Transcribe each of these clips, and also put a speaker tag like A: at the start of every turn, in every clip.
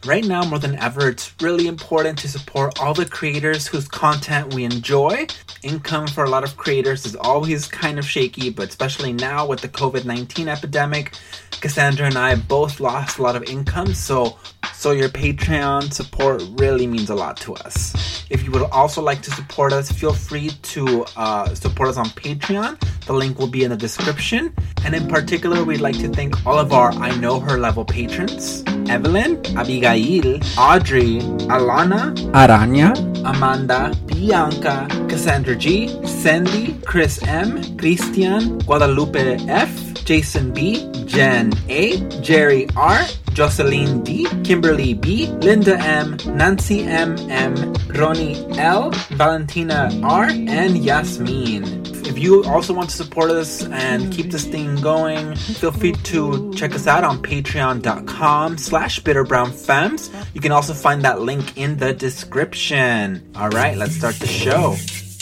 A: Right now, more than ever, it's really important to support all the creators whose content we enjoy. Income for a lot of creators is always kind of shaky, but especially now with the COVID-19 epidemic, Cassandra and I both lost a lot of income, so your Patreon support really means a lot to us. If you would also like to support us, feel free to support us on Patreon. The link will be in the description. And in particular, we'd like to thank all of our I Know Her level patrons: Evelyn, Abigail, Audrey, Alana, Aranya, Amanda, Bianca, Cassandra G, Sandy, Chris M, Christian, Guadalupe F, Jason B, Jen A, Jerry R, Jocelyn D, Kimberly B, Linda M, Nancy M, Ronnie L, Valentina R, and Yasmin. If you also want to support us and keep this thing going, feel free to check us out on patreon.com/bitterbrownfemmes. You can also find that link in the description. All right, let's start the show.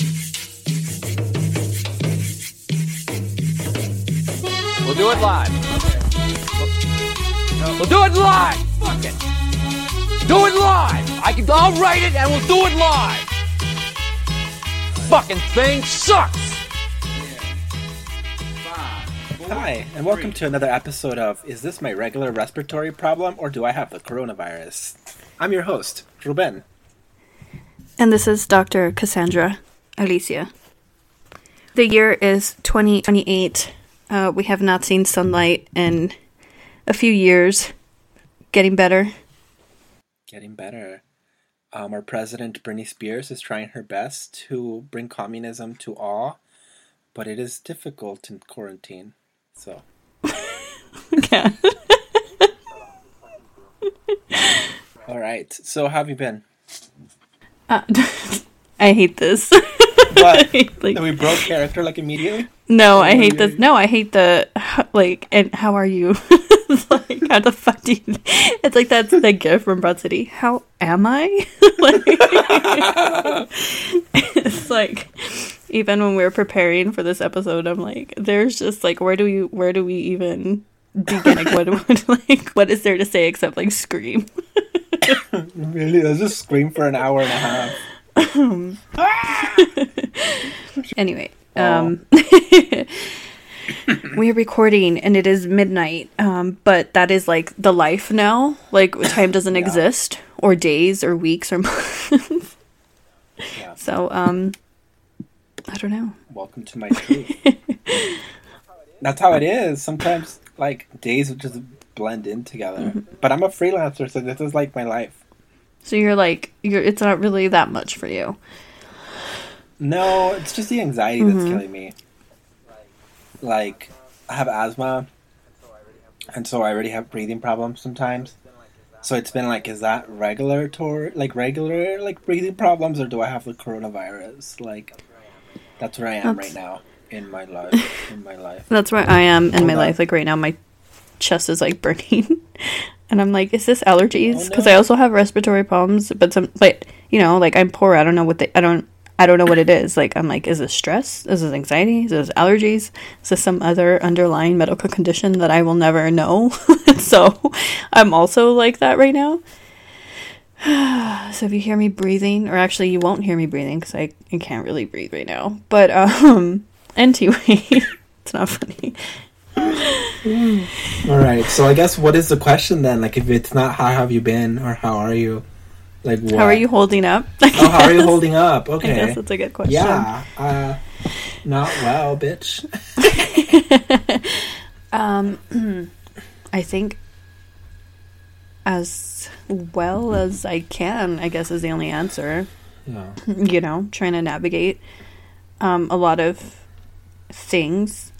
B: We'll do it live. We'll do it live. Fuck it. Do it live. I'll write it and we'll do it live. Fucking thing sucks.
A: Hi, and welcome to another episode of Is This My Regular Respiratory Problem or Do I Have the Coronavirus? I'm your host, Ruben.
C: And this is Dr. Cassandra Alicia. The year is 2028. We have not seen sunlight in a few years. Getting better.
A: Getting better. Our president, Britney Spears, is trying her best to bring communism to all, but it is difficult in quarantine. So.
C: Yeah.
A: All right. So, how have you been?
C: I hate this.
A: What? Like, we broke character immediately?
C: No, I hate this. No, I hate the and how are you? It's like, how the fuck do you? It's like that's the gift from Broad City. How am I? It's like, even when we were preparing for this episode, I'm like, there's just like, where do we even begin? Like, what is there to say except like scream?
A: Really? Let's just scream for an hour and a half.
C: Anyway, we're recording and it is midnight, but that is like the life now. Like, time doesn't exist, or days, or weeks, or months.
A: Yeah.
C: So, I don't know.
A: Welcome to my truth. That's how it is. Sometimes, like, days will just blend in together. Mm-hmm. But I'm a freelancer, so this is like my life.
C: So it's not really that much for you.
A: No, it's just the anxiety that's killing me. Like, I have asthma, and so I already have breathing problems sometimes. So it's been like, is that regular breathing problems, or do I have the coronavirus? Like, that's where I am right now in my life.
C: That's where I am in my life. Like, right now, my chest is like burning. And I'm like, is this allergies? Because I also have respiratory problems, but you know, like, I'm poor. I don't know I don't know what it is. Like, I'm like, is this stress? Is this anxiety? Is this allergies? Is this some other underlying medical condition that I will never know? So I'm also like that right now. So if you hear me breathing, or actually you won't hear me breathing because I can't really breathe right now. But anyway, it's not funny.
A: All right. So I guess, what is the question then? Like, if it's not how have you been or how are you? Like, what?
C: How are you holding up?
A: How are you holding up? Okay.
C: I guess that's a good question.
A: Yeah. Not well, bitch.
C: I think as well as I can, I guess, is the only answer.
A: Yeah.
C: You know, trying to navigate a lot of things.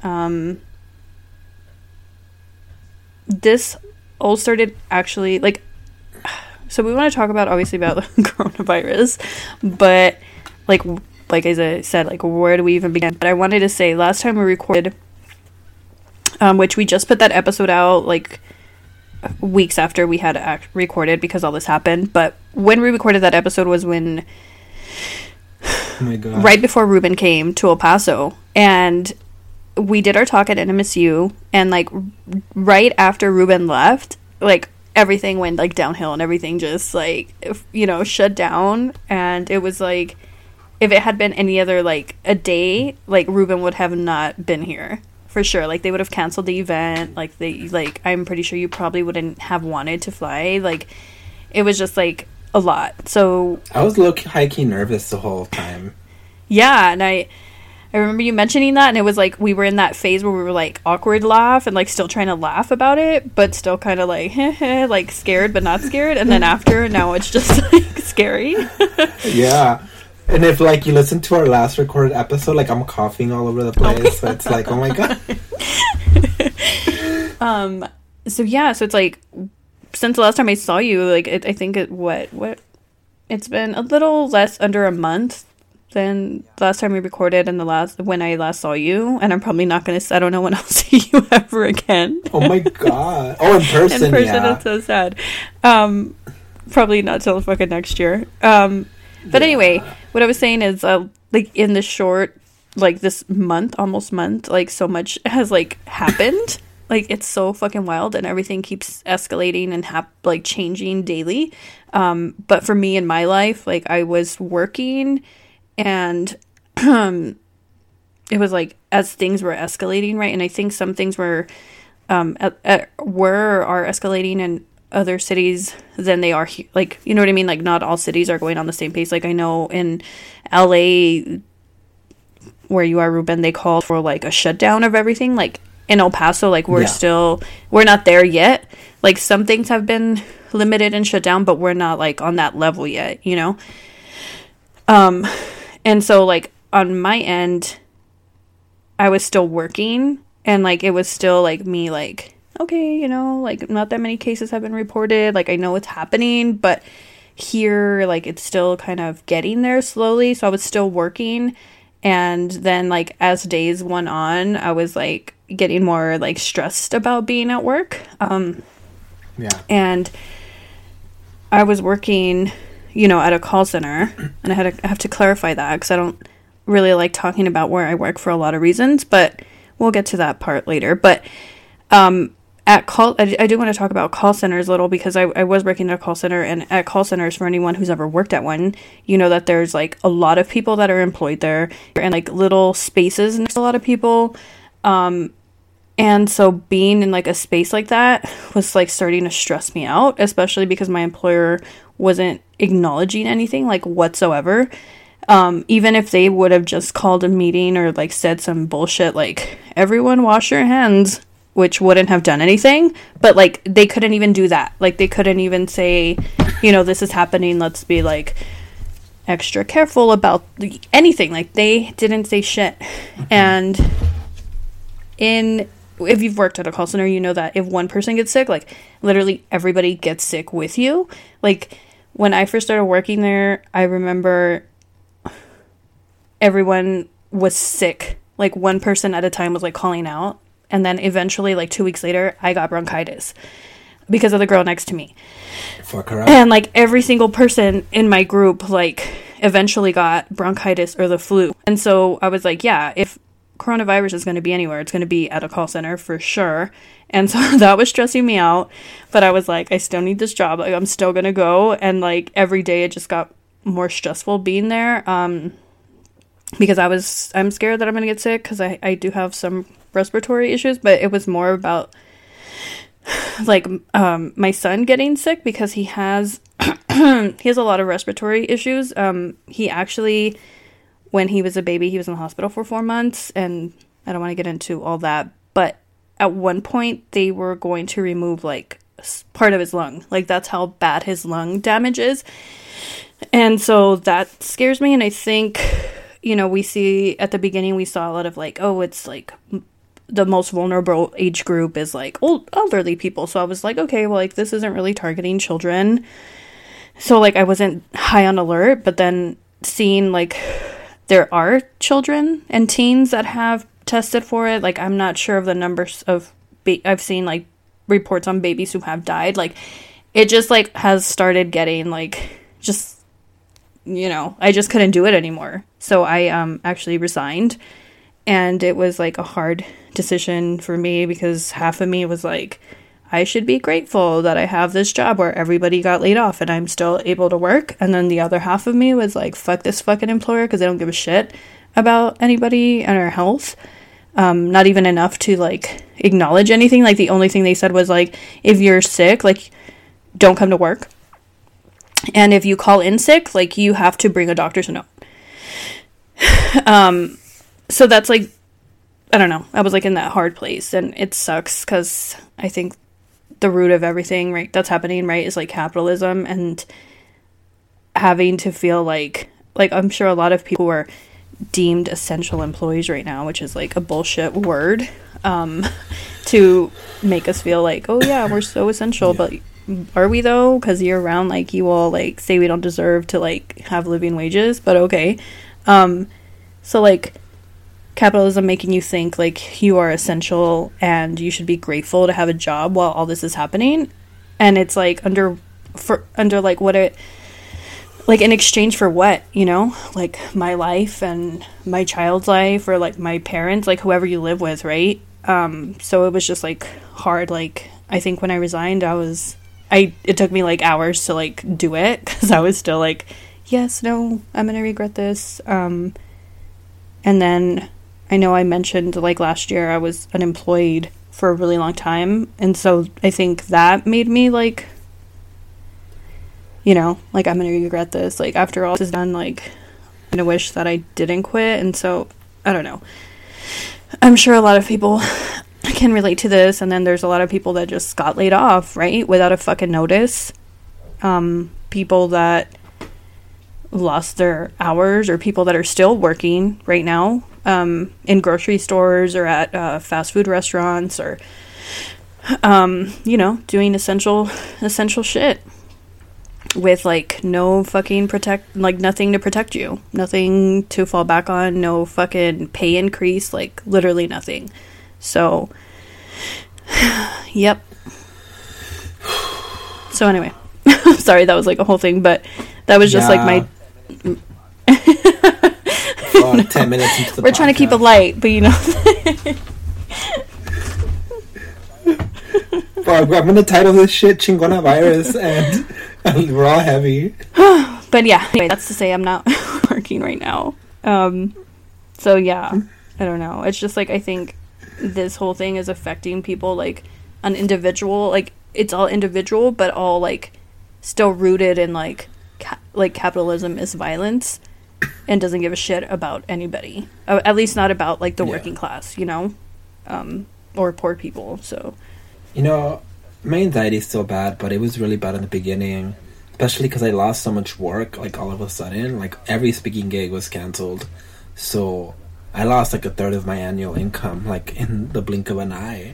C: This all started actually, like, so we want to talk about, obviously, about the coronavirus, but like as I said, like, where do we even begin? But I wanted to say, last time we recorded, which we just put that episode out like weeks after we had recorded because all this happened, but when we recorded that episode was when
A: oh my God.
C: Right before Ruben came to El Paso, and we did our talk at NMSU, and like right after Ruben left, like everything went like downhill and everything just like, you know, shut down. And it was like, if it had been any other like a day, like Ruben would have not been here for sure. Like they would have canceled the event. Like I'm pretty sure you probably wouldn't have wanted to fly. Like it was just like a lot. So
A: I was high-key nervous the whole time.
C: Yeah, and I remember you mentioning that, and it was like we were in that phase where we were like awkward laugh and like still trying to laugh about it, but still kind of like like scared but not scared. And then after, now it's just like scary.
A: Yeah. And if like you listen to our last recorded episode, like I'm coughing all over the place, so it's like, oh my god.
C: So yeah, so it's like since the last time I saw you, like I think it's been a little less under a month than the last time we recorded and when I last saw you. And I'm probably not gonna, I don't know when I'll see you ever again.
A: Oh my god. Oh, in person.
C: In person,
A: yeah.
C: It's so sad. Probably not till fucking next year. But anyway, what I was saying is, like in the short, like this month, almost month, like so much has like happened. Like it's so fucking wild, and everything keeps escalating and like changing daily. But for me in my life, like I was working, and it was like as things were escalating, right? And I think some things were are escalating in other cities than they are here. Like, you know what I mean? Like not all cities are going on the same pace. Like I know in LA, where you are, Ruben, they called for like a shutdown of everything. Like in El Paso, like we're not there yet. Like some things have been limited and shut down, but we're not like on that level yet, you know? And so like on my end, I was still working, and like it was still like me like, okay, you know, like not that many cases have been reported. Like I know it's happening, but here, like it's still kind of getting there slowly. So I was still working. And then like as days went on, I was like getting more like stressed about being at work.
A: Yeah.
C: And I was working, you know, at a call center, and I have to clarify that because I don't really like talking about where I work for a lot of reasons, but we'll get to that part later. But I do want to talk about call centers a little, because I was working at a call center, and at call centers, for anyone who's ever worked at one, you know that there's like a lot of people that are employed there, and like little spaces next to a lot of people. And so being in like a space like that was like starting to stress me out, especially because my employer wasn't acknowledging anything like whatsoever. Even if they would have just called a meeting or like said some bullshit like, everyone wash your hands, which wouldn't have done anything, but like they couldn't even do that. Like they couldn't even say, you know, this is happening, let's be like extra careful about anything. Like they didn't say shit. And if you've worked at a call center, you know that if one person gets sick, like literally everybody gets sick with you. Like when I first started working there, I remember everyone was sick. Like one person at a time was like calling out. And then eventually, like 2 weeks later, I got bronchitis because of the girl next to me.
A: Fuck her up.
C: And like every single person in my group, like eventually got bronchitis or the flu. And so I was like, yeah, if coronavirus is going to be anywhere, it's going to be at a call center for sure. And so that was stressing me out. But I was like, I still need this job. Like I'm still going to go. And like every day it just got more stressful being there. Because I'm scared that I'm going to get sick, because I do have some respiratory issues, but it was more about like my son getting sick, because he has a lot of respiratory issues. He actually, when he was a baby, he was in the hospital for 4 months, and I don't want to get into all that, but at one point they were going to remove like part of his lung. Like that's how bad his lung damage is. And so that scares me. And I think, you know, at the beginning we saw a lot of like, oh, it's like the most vulnerable age group is like elderly people. So I was like, okay, well, like this isn't really targeting children. So like I wasn't high on alert, but then seeing like there are children and teens that have tested for it. Like I'm not sure of the numbers of I've seen like reports on babies who have died. Like it just like has started getting like just, you know, I just couldn't do it anymore. So I actually resigned, and it was like a hard decision for me, because half of me was like, I should be grateful that I have this job where everybody got laid off and I'm still able to work. And then the other half of me was like, fuck this fucking employer because they don't give a shit about anybody and our health. Not even enough to like acknowledge anything. Like the only thing they said was like, if you're sick, like don't come to work. And if you call in sick, like you have to bring a doctor's note. So that's like, I don't know. I was like in that hard place and it sucks because I think the root of everything, right, that's happening, right, is like capitalism and having to feel like I'm sure a lot of people are deemed essential employees right now, which is like a bullshit word, to make us feel like, oh yeah, we're so essential, but are we though? Because year round, like you all like say we don't deserve to like have living wages, but okay. So like capitalism making you think like you are essential and you should be grateful to have a job while all this is happening, and it's like under like what it like in exchange for what, you know, like my life and my child's life or like my parents, like whoever you live with, right? So it was just like hard. Like I think when I resigned, it took me like hours to like do it because I was still like, yes, no, I'm gonna regret this. And then I know I mentioned like last year I was unemployed for a really long time, and so I think that made me like, you know, like I'm gonna regret this, like after all this is done, like I'm gonna wish that I didn't quit. And so I don't know, I'm sure a lot of people can relate to this, and then there's a lot of people that just got laid off, right, without a fucking notice. People that lost their hours, or people that are still working right now in grocery stores or at fast food restaurants, or you know, doing essential shit with like no fucking nothing to protect you, nothing to fall back on, no fucking pay increase, like literally nothing. So yep. So anyway, sorry, that was like a whole thing, but that was just like my
A: 10 minutes into the
C: We're trying to keep it light, but you know.
A: I'm gonna title this shit Chingona Virus, and we're all heavy.
C: But yeah, anyway, that's to say I'm not working right now. So yeah, I don't know. It's just like I think this whole thing is affecting people like an individual. Like it's all individual, but all like still rooted in like capitalism is violence and doesn't give a shit about anybody. At least not about like the working class, you know, or poor people. So,
A: you know, my anxiety is still bad, but it was really bad in the beginning, especially because I lost so much work. Like all of a sudden, like every speaking gig was canceled, so I lost like a third of my annual income, like in the blink of an eye.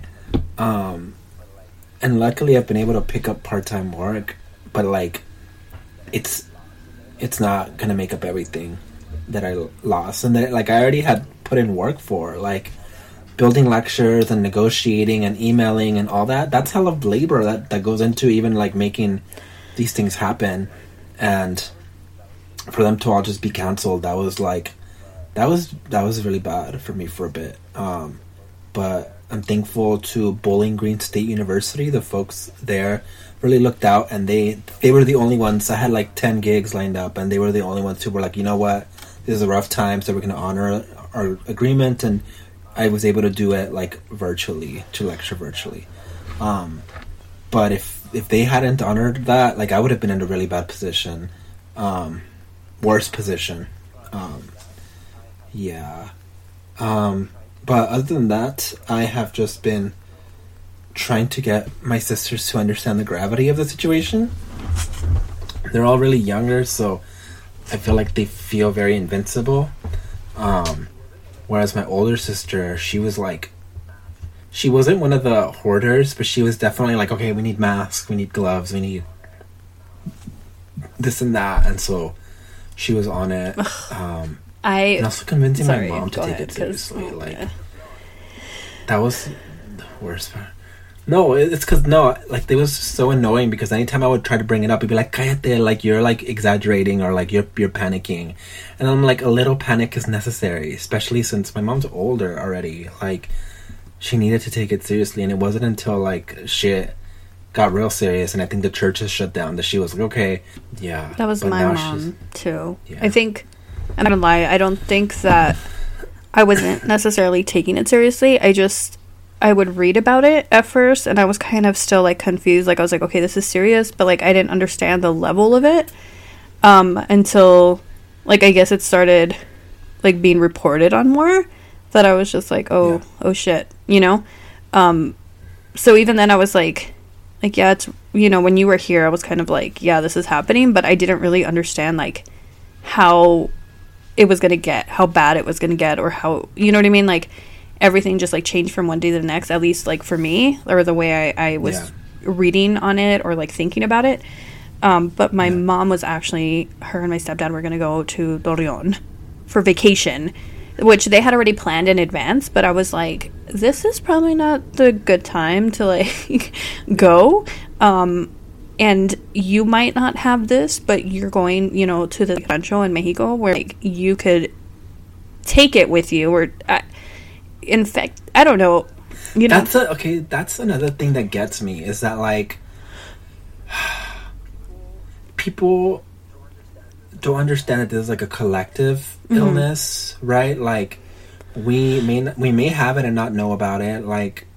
A: And luckily, I've been able to pick up part-time work, but like, it's not gonna make up everything that I lost, and that like I already had put in work for, like building lectures and negotiating and emailing and all that. That's hell of labor that goes into even like making these things happen, and for them to all just be canceled, that was really bad for me for a bit. But I'm thankful to Bowling Green State University. The folks there really looked out, and they were the only ones. I had like 10 gigs lined up, and they were the only ones who were like, you know what, this is a rough time, so we're going to honor our agreement. And I was able to do it like virtually, to lecture virtually. But if they hadn't honored that, like I would have been in a really bad position, worse position. But other than that, I have just been trying to get my sisters to understand the gravity of the situation. They're all really younger, so I feel like they feel very invincible. Whereas my older sister, she was like, she wasn't one of the hoarders, but she was definitely like, okay, we need masks, we need gloves, we need this and that. And so she was on it. And also convincing my mom to take it seriously. That was the worst part. No, it's because, like, it was so annoying because anytime I would try to bring it up, it'd be like, cállate, like, you're, like, exaggerating, or, like, you're panicking. And I'm like, a little panic is necessary, especially since my mom's older already. Like, she needed to take it seriously, and it wasn't until, like, shit got real serious, and I think the churches shut down. That she was like, okay, yeah.
C: That was
A: But
C: my
A: now
C: mom too.
A: Yeah.
C: I think, I'm not gonna lie, I don't think that I wasn't necessarily taking it seriously. I would read about it at first, and I was kind of still like confused. Like I was like, okay, this is serious, but like I didn't understand the level of it until like I guess it started like being reported on more. That I was just like, oh shit, you know. So even then, I was like, yeah, it's, you know, when you were here, I was kind of like, yeah, this is happening, but I didn't really understand like how it was gonna get, how bad it was gonna get, or how, you know what I mean, like everything just like changed from one day to the next, at least like for me, or the way I was reading on it or like thinking about it. But my mom was actually, her and my stepdad were gonna go to Torreon for vacation, which they had already planned in advance, but I was like, this is probably not the good time to like go. And you might not have this, but you're going, you know, to the rancho in Mexico where like you could take it with you, or in fact, I don't know, you know.
A: That's another thing that gets me, is that like people don't understand that there's like a collective illness, right? Like we may have it and not know about it, like,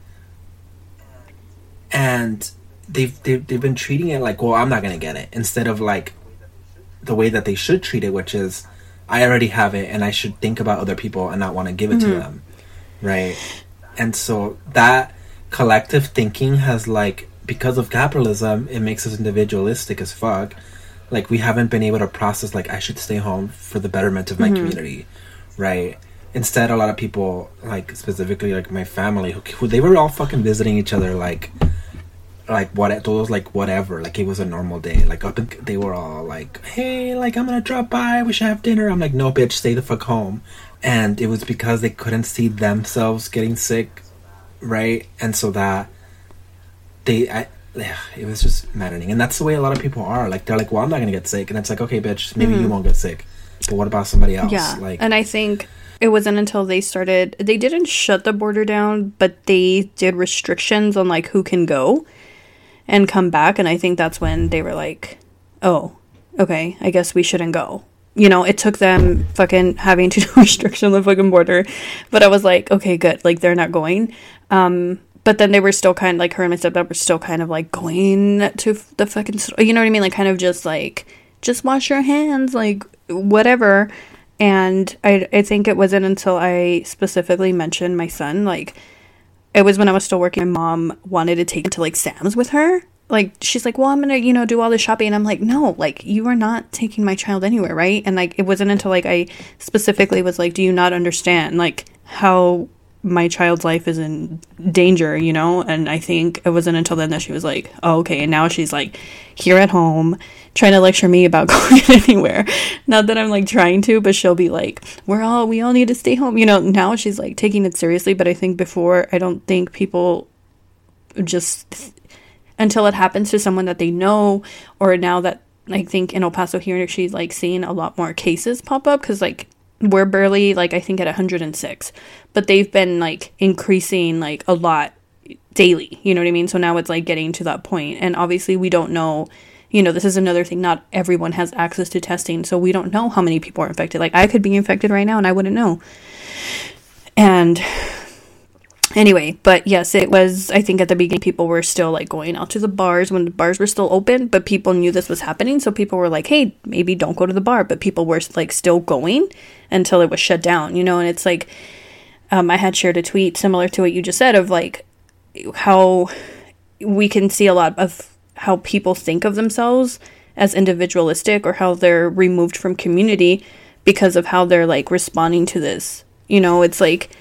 A: and they've been treating it like, well, I'm not gonna get it, instead of like the way that they should treat it, which is, I already have it and I should think about other people and not want to give it to them, right? And so that collective thinking has, like, because of capitalism, it makes us individualistic as fuck. Like, we haven't been able to process, like, I should stay home for the betterment of my community, right? Instead, a lot of people, like, specifically, like, my family, who they were all fucking visiting each other, like what, those, like, whatever, like, it was a normal day, like, they were all like, hey, like, I'm gonna drop by, we should have dinner. I'm like, no, bitch, stay the fuck home. And it was because they couldn't see themselves getting sick, right? And so that it was just maddening. And that's the way a lot of people are, like, they're like, well, I'm not gonna get sick, and it's like, okay, bitch, maybe you won't get sick, but what about somebody else?
C: Yeah.
A: Like,
C: and I think it wasn't until they didn't shut the border down, but they did restrictions on like who can go and come back, and I think that's when they were like, oh, okay, I guess we shouldn't go. You know, it took them fucking having to do restriction on the fucking border, but I was like, okay, good, like, they're not going. But then they were still kind of, like, her and my stepdad were still kind of, like, going to the fucking, you know what I mean? Like, kind of just, like, just wash your hands, like, whatever. And I think it wasn't until I specifically mentioned my son, like, it was when I was still working, my mom wanted to take him to, like, Sam's with her. Like, she's like, well, I'm gonna, you know, do all the shopping. And I'm like, no, like, you are not taking my child anywhere, right? And, like, it wasn't until, like, I specifically was like, do you not understand, like, how my child's life is in danger, you know? And I think it wasn't until then that she was like, oh, okay. And now she's, like, here at home trying to lecture me about going anywhere. Not that I'm, like, trying to, but she'll be like, we all need to stay home. You know, now she's, like, taking it seriously. But I think before, I don't think people just... until it happens to someone that they know, or now that I think in El Paso here, she's like seeing a lot more cases pop up, because like we're barely like, I think at 106, but they've been like increasing like a lot daily, you know what I mean? So now it's like getting to that point, and obviously we don't know, you know, this is another thing, not everyone has access to testing, so we don't know how many people are infected. Like, I could be infected right now and I wouldn't know. And anyway, but yes, it was, I think at the beginning, people were still, like, going out to the bars when the bars were still open, but people knew this was happening, so people were like, hey, maybe don't go to the bar, but people were, like, still going until it was shut down, you know, and it's like, I had shared a tweet similar to what you just said, of, like, how we can see a lot of how people think of themselves as individualistic, or how they're removed from community because of how they're, like, responding to this, you know. It's like,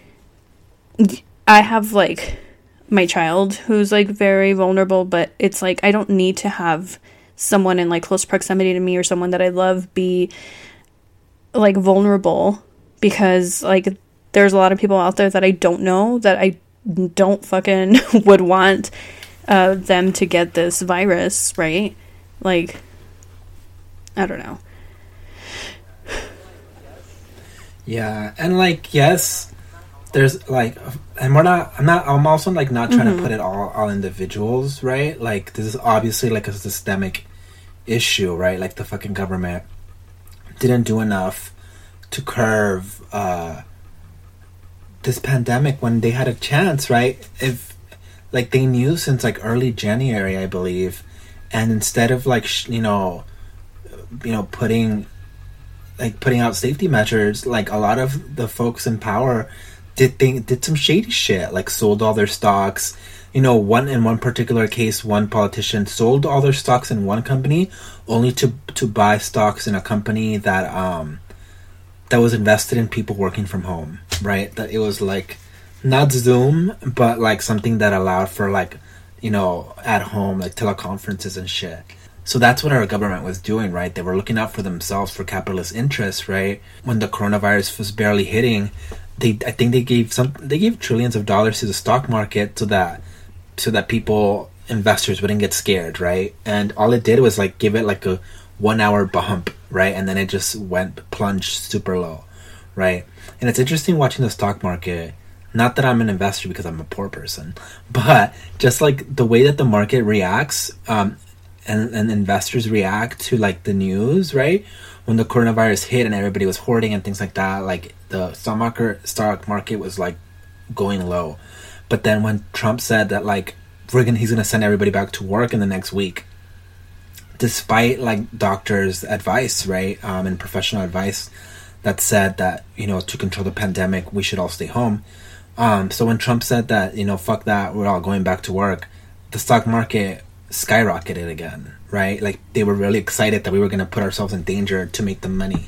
C: I have, like, my child who's, like, very vulnerable, but it's, like, I don't need to have someone in, like, close proximity to me, or someone that I love, be, like, vulnerable, because, like, there's a lot of people out there that I don't know, that I don't fucking would want them to get this virus, right? Like, I don't know.
A: Yeah, and, like, yes, there's like, and I'm also like not trying to put it all on individuals, right? Like, this is obviously like a systemic issue, right? Like, the fucking government didn't do enough to curb this pandemic when they had a chance, right? If like they knew since like early January, I believe, and instead of like putting out safety measures, like a lot of the folks in power did some shady shit, like sold all their stocks. In one particular case, one politician sold all their stocks in one company only to buy stocks in a company that was invested in people working from home, right? That it was like not Zoom, but like something that allowed for like, at home, like teleconferences and shit. So that's what our government was doing, right? They were looking out for themselves, for capitalist interests, right? When the coronavirus was barely hitting, I think they gave trillions of dollars to the stock market so that investors wouldn't get scared, right? And all it did was like give it like a 1 hour bump, right? And then it just plunged super low, right? And it's interesting watching the stock market. Not that I'm an investor because I'm a poor person, but just like the way that the market reacts, and investors react to like the news, right? When the coronavirus hit and everybody was hoarding and things like that, like the stock market was like going low. But then when Trump said that like he's gonna send everybody back to work in the next week, despite like doctors' advice, right, and professional advice that said that to control the pandemic we should all stay home. So when Trump said that fuck that, we're all going back to work, the stock market skyrocketed again, right? Like they were really excited that we were gonna put ourselves in danger to make the money.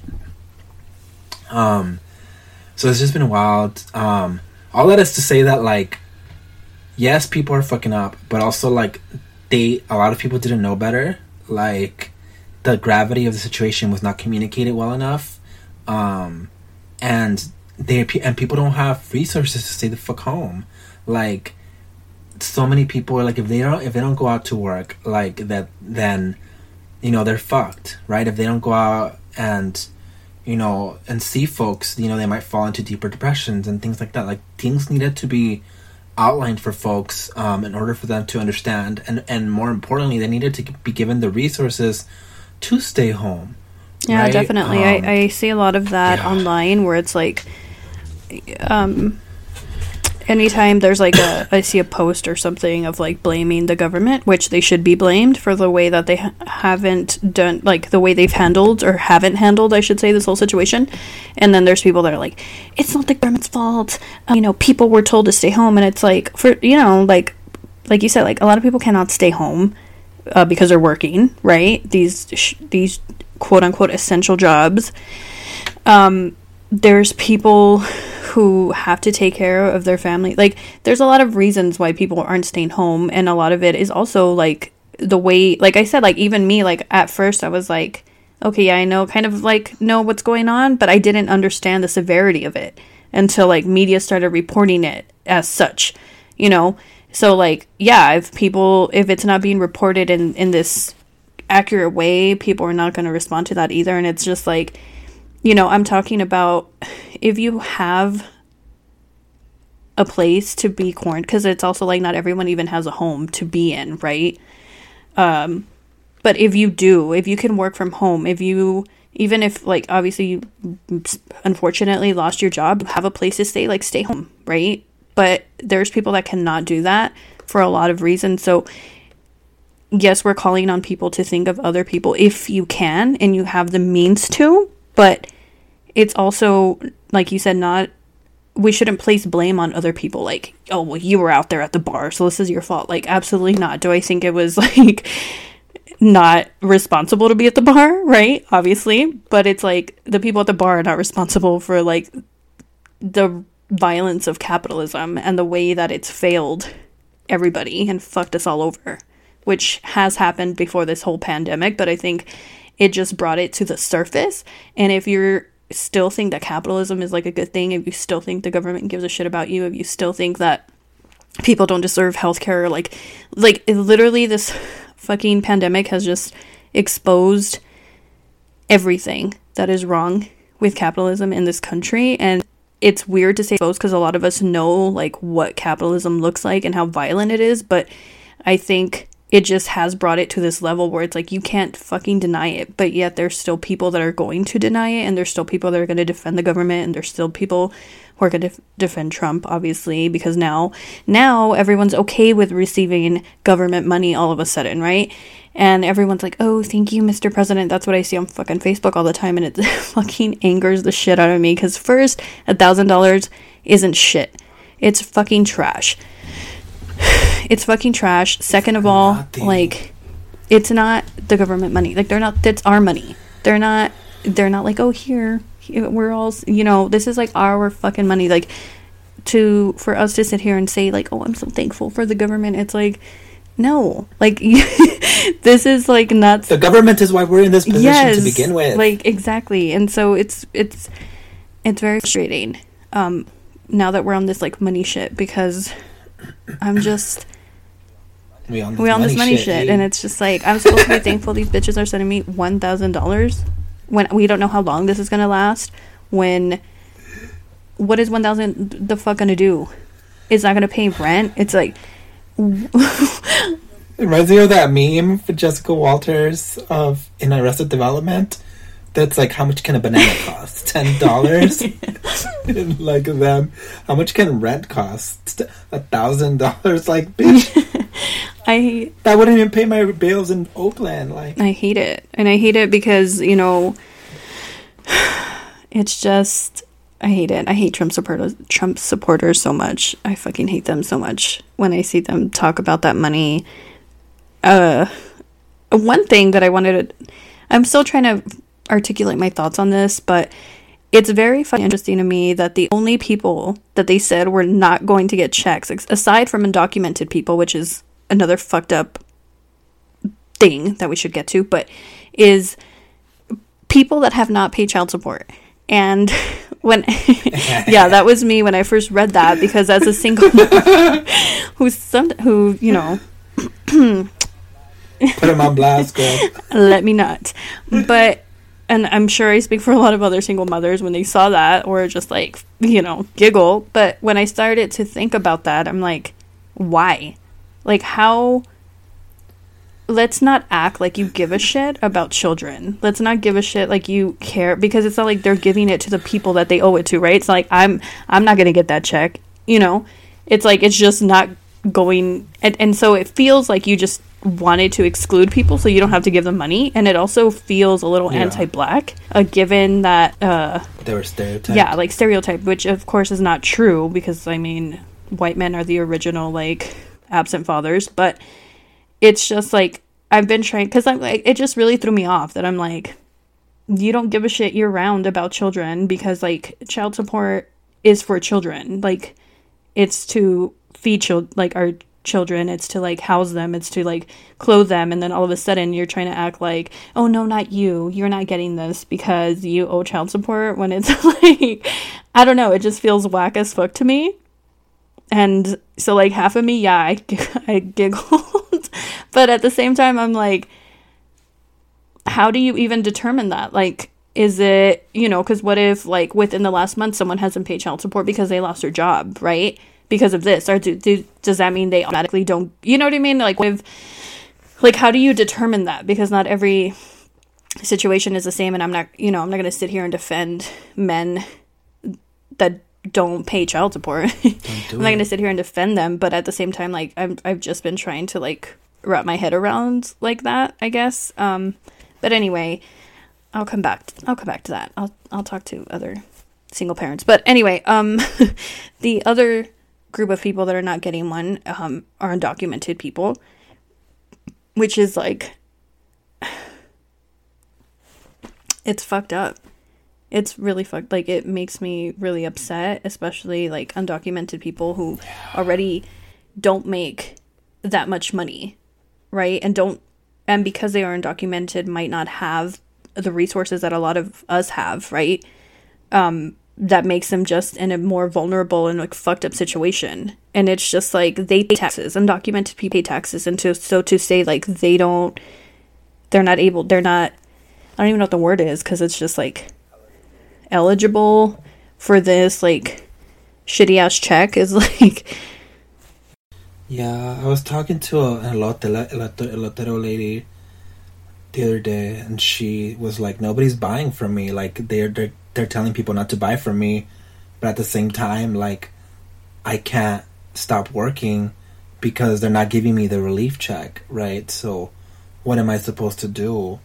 A: So it's just been wild. All that is to say that like, yes, people are fucking up, but also like a lot of people didn't know better. Like the gravity of the situation was not communicated well enough, and people don't have resources to stay the fuck home. Like so many people are like, if they don't go out to work like that, then they're fucked, right? If they don't go out and and see folks, they might fall into deeper depressions and things like that. Like things needed to be outlined for folks in order for them to understand, and more importantly, they needed to be given the resources to stay home.
C: Yeah,
A: right?
C: definitely. I see a lot of that online where it's like anytime there's like I see a post or something of like blaming the government, which they should be blamed for the way that they haven't done, like the way they've handled or haven't handled, I should say, this whole situation. And then there's people that are like, it's not the government's fault. People were told to stay home. And it's like, for, like you said, like a lot of people cannot stay home because they're working, right? These quote unquote essential jobs. There's people who have to take care of their family. Like there's a lot of reasons why people aren't staying home, and a lot of it is also like the way, like I said, like even me, like at first I was like, okay, yeah, I know what's going on, but I didn't understand the severity of it until like media started reporting it as such, so like, yeah, if it's not being reported in this accurate way, people are not going to respond to that either. And it's just like, I'm talking about if you have a place to be quarantined, because it's also like not everyone even has a home to be in, right? But if you can work from home, even if like obviously you unfortunately lost your job, have a place to stay, like stay home, right? But there's people that cannot do that for a lot of reasons. So yes, we're calling on people to think of other people if you can and you have the means to, but it's also, like you said, we shouldn't place blame on other people. Like, oh, well, you were out there at the bar, so this is your fault. Like, absolutely not. Do I think it was like not responsible to be at the bar? Right? Obviously. But it's like the people at the bar are not responsible for like the violence of capitalism and the way that it's failed everybody and fucked us all over, which has happened before this whole pandemic. But I think it just brought it to the surface. And if you're still think that capitalism is like a good thing, if you still think the government gives a shit about you, if you still think that people don't deserve healthcare, like literally this fucking pandemic has just exposed everything that is wrong with capitalism in this country. And it's weird to say exposed because a lot of us know like what capitalism looks like and how violent it is, but I think it just has brought it to this level where it's like you can't fucking deny it, but yet there's still people that are going to deny it, and there's still people that are going to defend the government, and there's still people who are going to defend Trump, obviously, because now everyone's okay with receiving government money all of a sudden, right? And everyone's like, oh, thank you, Mr. President. That's what I see on fucking Facebook all the time, and it fucking angers the shit out of me, because first, $1,000 isn't shit. It's fucking trash. It's fucking trash. Second of all, like, it's not the government money. Like, that's our money. They're not like, oh, here, we're all, you know, this is like our fucking money. Like, for us to sit here and say, like, oh, I'm so thankful for the government. It's like, no, like, this is like not.
A: The government is why we're in this position to begin with.
C: Like, exactly. And so it's very frustrating, now that we're on this, like, money shit, because I'm just, we on this money shit, and it's just like, I'm supposed to be thankful these bitches are sending me $1,000 when we don't know how long this is gonna last. When, what is 1,000 the fuck gonna do? It's not gonna pay rent. It's like,
A: it reminds me of that meme for Jessica Walters in Arrested Development. That's like, how much can a banana cost? $10? Like them. How much can rent cost? $1,000? Like, bitch. That wouldn't even pay my bills in Oakland. Like,
C: I hate it. And I hate it because, you know, it's just, I hate it. I hate Trump supporters so much. I fucking hate them so much when I see them talk about that money. One thing that I'm still trying to articulate my thoughts on this, but it's very fucking interesting to me that the only people that they said were not going to get checks, aside from undocumented people, which is another fucked up thing that we should get to, but is people that have not paid child support. And when yeah, that was me when I first read that, because as a single mom who you know,
A: put him on blast, girl.
C: Let me not. But, and I'm sure I speak for a lot of other single mothers when they saw that, or just like, you know, giggle. But when I started to think about that, I'm like, why? Like, how? Let's not act like you give a shit about children. Let's not give a shit like you care, because it's not like they're giving it to the people that they owe it to, right? It's like, I'm not gonna get that check, you know? It's like, it's just not going, and so it feels like you just wanted to exclude people so you don't have to give them money, and it also feels a little anti-black, given that
A: they were stereotyped.
C: Yeah, like stereotype, which of course is not true, because I mean, white men are the original, like, absent fathers. But it's just like, I've been trying, because I'm like, it just really threw me off that I'm like, you don't give a shit year round about children, because like, child support is for children. Like, it's to feed our children, it's to like house them, it's to like clothe them, and then all of a sudden you're trying to act like, oh no, not you're not getting this because you owe child support, when it's like, I don't know, it just feels whack as fuck to me. And so like, half of me, I giggled, but at the same time I'm like, how do you even determine that? Like, is it, you know, because what if like within the last month someone hasn't paid child support because they lost their job, right? Because of this, or does that mean they automatically don't, you know what I mean? Like, how do you determine that? Because not every situation is the same, and I'm not going to sit here and defend men that don't pay child support. I'm not going to sit here and defend them, but at the same time, like, I've just been trying to like wrap my head around like that, I guess. But anyway, I'll come back to that. I'll talk to other single parents. But anyway, the other group of people that are not getting one are undocumented people, which is like, it's fucked up. It's really fucked. Like, it makes me really upset, especially like undocumented people who already don't make that much money, right? And because they are undocumented, might not have the resources that a lot of us have, right? That makes them just in a more vulnerable and like fucked up situation. And it's just like, they pay taxes, undocumented people pay taxes, and to say like they're not, I don't even know what the word is, because it's just like eligible for this like shitty ass check is like.
A: Yeah, I was talking to a elotero lady the other day, and she was like, nobody's buying from me. Like, they're telling people not to buy from me, but at the same time, like, I can't stop working because they're not giving me the relief check, right? So what am I supposed to do?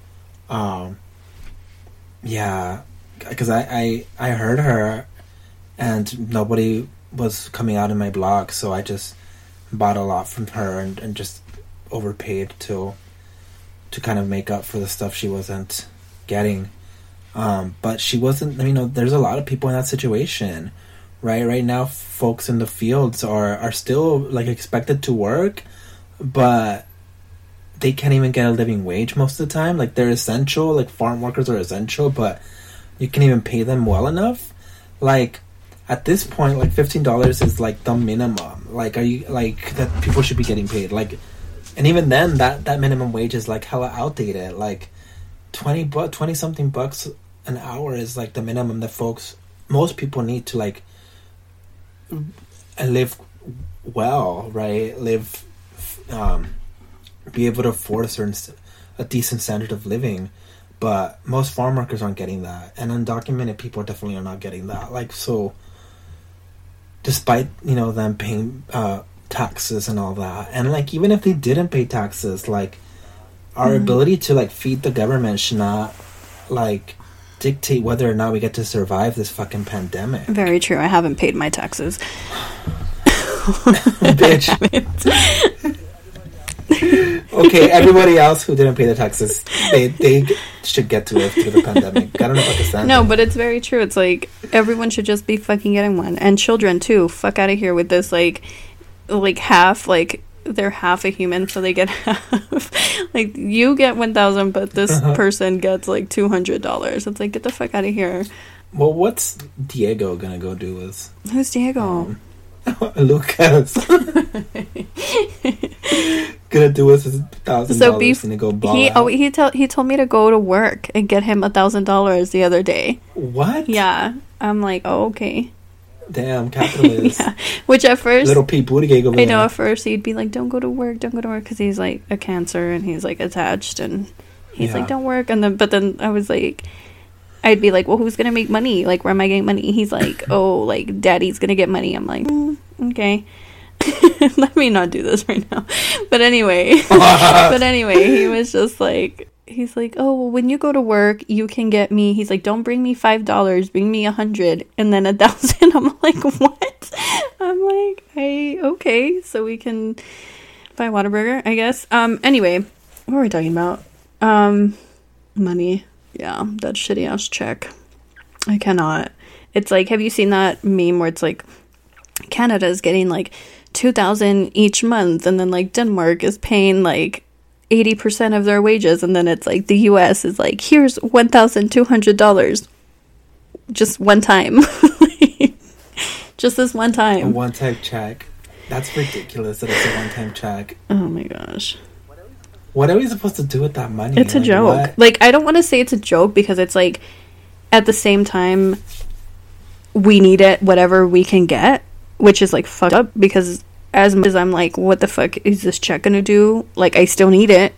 A: Yeah, because I heard her, and nobody was coming out in my blog, so I just bought a lot from her and just overpaid to kind of make up for the stuff she wasn't getting. But she wasn't, there's a lot of people in that situation, right? Right now, folks in the fields are still, like, expected to work, but they can't even get a living wage most of the time. Like, they're essential, like, farm workers are essential, but you can't even pay them well enough. Like, at this point, like, $15 is, like, the minimum. Like, are you, like, that people should be getting paid. Like, and even then, that minimum wage is, like, hella outdated. Like, 20 something bucks an hour is, like, the minimum that most people need to, like, live well, right? Be able to afford a decent standard of living. But most farm workers aren't getting that. And undocumented people definitely are not getting that. Like, so, despite, them paying taxes and all that. And, like, even if they didn't pay taxes, like, our ability to, like, feed the government should not, like, dictate whether or not we get to survive this fucking pandemic.
C: Very true. I haven't paid my taxes.
A: Bitch. Okay, everybody else who didn't pay their taxes, they should get to it through the pandemic. I don't know if I can stand
C: No, but it's very true. It's like, everyone should just be fucking getting one. And children, too. Fuck out of here with this, like half, like, they're half a human, so they get half. Like, you get 1,000, but this person gets, like, $200. It's like, get the fuck out of here.
A: Well, what's Diego gonna go do with...
C: Who's Diego?
A: Lucas. Gonna do with his $1,000 and go ball out.
C: He told me to go to work and get him $1,000 the other day.
A: What?
C: Yeah. I'm like, oh, okay.
A: Damn, capitalist.
C: Yeah. Which at first...
A: Little Pete Buttigieg over there.
C: I know, at first he'd be like, don't go to work, because he's, like, a Cancer and he's, like, attached and he's like, don't work. And but then I was like... I'd be like, well, who's gonna make money? Like, where am I getting money? He's like, oh, like, daddy's gonna get money. I'm like, okay. Let me not do this right now. But anyway, he was just like, he's like, oh, well, when you go to work, you can get me. He's like, don't bring me $5, bring me 100, and then 1,000. I'm like, what? I'm like, hey, okay, so we can buy Whataburger, I guess. Anyway, what were we talking about? Money. Yeah, that shitty ass check. I cannot. It's like, have you seen that meme where it's like, Canada is getting like $2,000 each month, and then like Denmark is paying like 80% of their wages, and then it's like the US is like, here's $1,200 just one time. Just this one time.
A: A one-time check. That's ridiculous that it's a one-time check.
C: Oh my gosh.
A: What are we supposed to do with that money?
C: It's a joke. What? Like, I don't want to say it's a joke, because it's like, at the same time, we need it whatever we can get, which is like fucked up, because as much as I'm like, what the fuck is this check gonna do? Like, I still need it,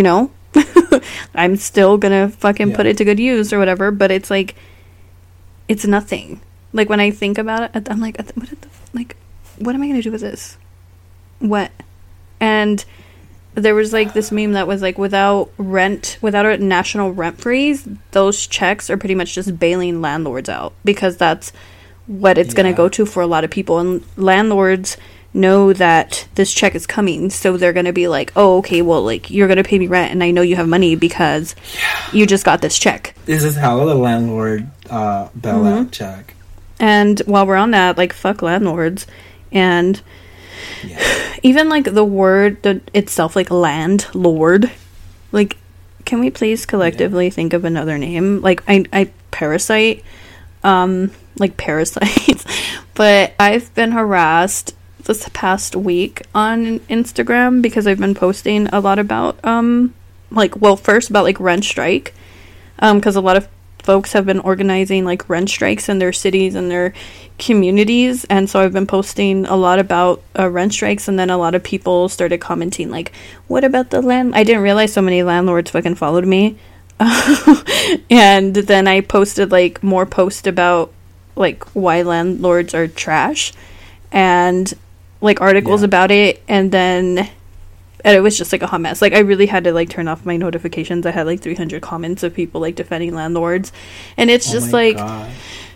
C: I'm still gonna fucking put it to good use or whatever, but it's like, it's nothing. Like, when I think about it, I'm like, what am I gonna do with this? What? And there was like this meme that was like, without a national rent freeze, those checks are pretty much just bailing landlords out, because that's what it's going to go to for a lot of people. And landlords know that this check is coming, so they're going to be like, oh, okay, well, like, you're going to pay me rent, and I know you have money because you just got this check.
A: This is how the landlord bailout check.
C: And while we're on that, like, fuck landlords. And even like the word itself, like landlord, like, can we please collectively think of another name? Like, I parasite, like parasites. But I've been harassed this past week on Instagram because I've been posting a lot about first about like rent strike, because a lot of folks have been organizing like rent strikes in their cities and their communities, and so I've been posting a lot about rent strikes, and then a lot of people started commenting like, what about the land? I didn't realize so many landlords fucking followed me. And then I posted like more posts about like why landlords are trash, and like articles about it, and it was just like a hot mess. Like I really had to like turn off my notifications. I had like 300 comments of people like defending landlords, and it's just like God.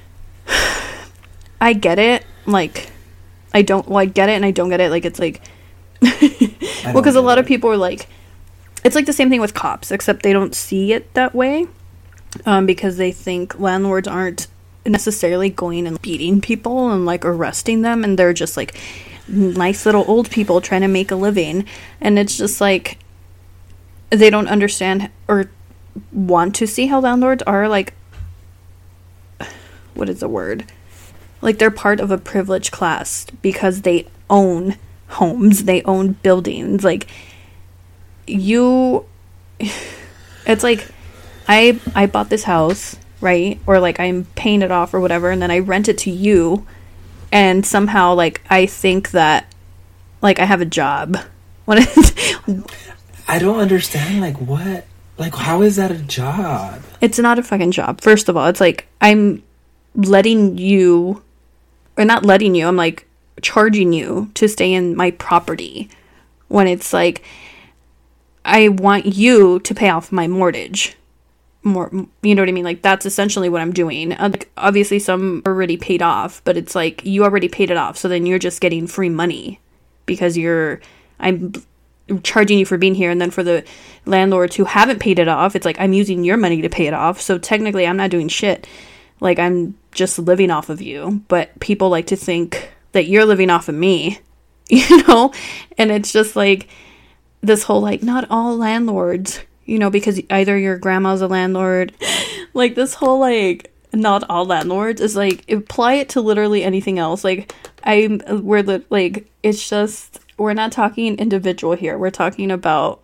C: I get it, like I don't like get it, and I don't get it. Like it's like well, because a lot of people are like, it's like the same thing with cops, except they don't see it that way, because they think landlords aren't necessarily going and beating people and like arresting them, and they're just like nice little old people trying to make a living. And it's just like they don't understand or want to see how landlords are like, what is the word, like they're part of a privileged class because they own homes, they own buildings. Like you, it's like I bought this house, right? Or like I'm paying it off or whatever, and then I rent it to you, and somehow like I think that like I have a job.
A: I don't understand, like what, like how is that a job?
C: It's not a fucking job. First of all, it's like I'm letting you, or not letting you, I'm like charging you to stay in my property, when it's like I want you to pay off my mortgage. More, you know what I mean? Like that's essentially what I'm doing. Like, obviously some are already paid off, but it's like you already paid it off, so then you're just getting free money because I'm charging you for being here. And then for the landlords who haven't paid it off, it's like I'm using your money to pay it off, so technically I'm not doing shit. Like I'm just living off of you, but people like to think that you're living off of me, you know? And it's just like this whole like, not all landlords, you know, because either your grandma's a landlord, like this whole like, not all landlords is like, apply it to literally anything else. Like like it's just, we're not talking individual here, we're talking about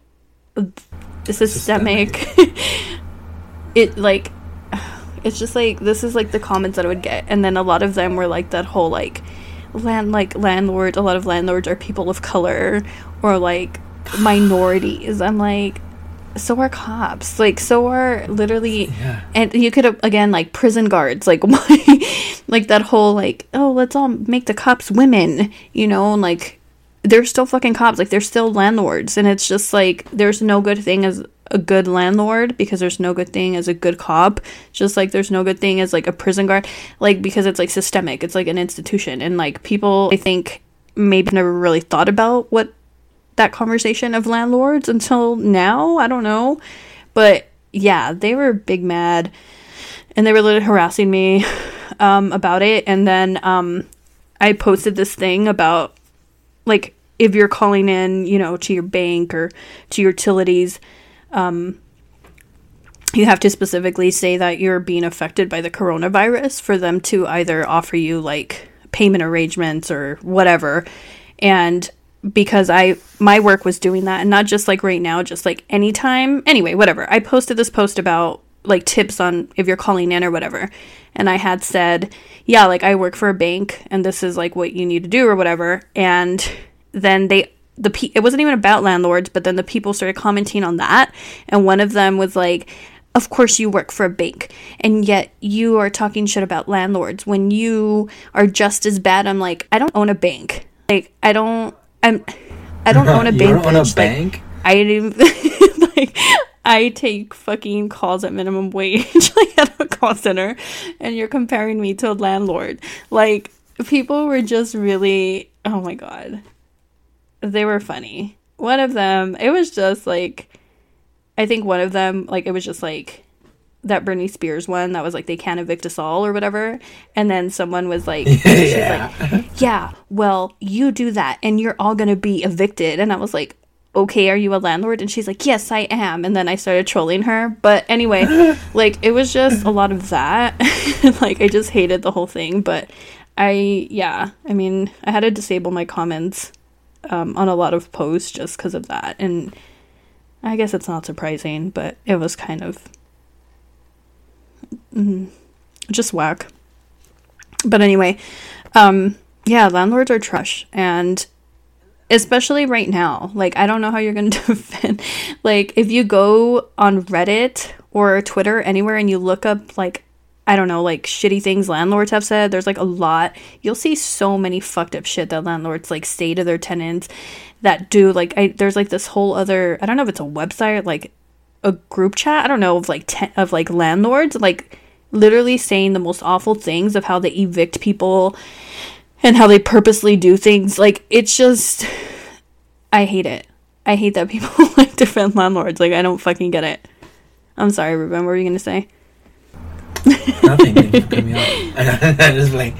C: systemic. It like, it's just like, this is like the comments that I would get, and then a lot of them were like that whole like landlord, a lot of landlords are people of color or like minorities. I'm like, so are cops, like so are literally, and you could again like prison guards, like like that whole like, oh, let's all make the cops women, you know, and like they're still fucking cops, like they're still landlords. And it's just like there's no good thing as a good landlord, because there's no good thing as a good cop, just like there's no good thing as like a prison guard, like because it's like systemic, it's like an institution. And like people, I think, maybe never really thought about what that conversation of landlords until now, I don't know. But yeah, they were big mad, and they were literally harassing me about it. And then I posted this thing about like, if you're calling in, you know, to your bank or to your utilities, you have to specifically say that you're being affected by the coronavirus for them to either offer you like payment arrangements or whatever. And because my work was doing that, and not just like right now, just like anytime. Anyway, whatever. I posted this post about like tips on if you're calling in or whatever. And I had said, yeah, like I work for a bank and this is like what you need to do or whatever. And then it wasn't even about landlords, but then the people started commenting on that. And one of them was like, of course you work for a bank, and yet you are talking shit about landlords when you are just as bad. I'm like, I don't own a bank. Like, I don't own a bank.
A: You don't own a bank?
C: I didn't, like, I take fucking calls at minimum wage, like at a call center, and you're comparing me to a landlord. Like, people were just really, oh my god. They were funny. One of them, it was just like, I think one of them, like, it was just like that Britney Spears one that was like, they can't evict us all or whatever. And then someone was like, yeah, well, you do that and you're all gonna be evicted. And I was like, okay, are you a landlord? And she's like, yes, I am. And then I started trolling her. But anyway, like, it was just a lot of that. Like, I just hated the whole thing. But I mean, I had to disable my comments on a lot of posts just because of that. And I guess it's not surprising, but it was kind of Just whack. But anyway, yeah, landlords are trash, and especially right now, like, I don't know how you're gonna defend, like, if you go on Reddit or Twitter, anywhere, and you look up, like, I don't know, like, shitty things landlords have said, there's, like, a lot, you'll see so many fucked up shit that landlords, like, say to their tenants, that do, like, there's, like, this whole other, I don't know if it's a website, like, a group chat, I don't know, of, like, landlords, like, literally saying the most awful things of how they evict people and how they purposely do things. Like, it's just, I hate it. I hate that people like defend landlords. Like, I don't fucking get it. I'm sorry, Ruben, what were you gonna say?
A: Nothing. You cut me off. I just like,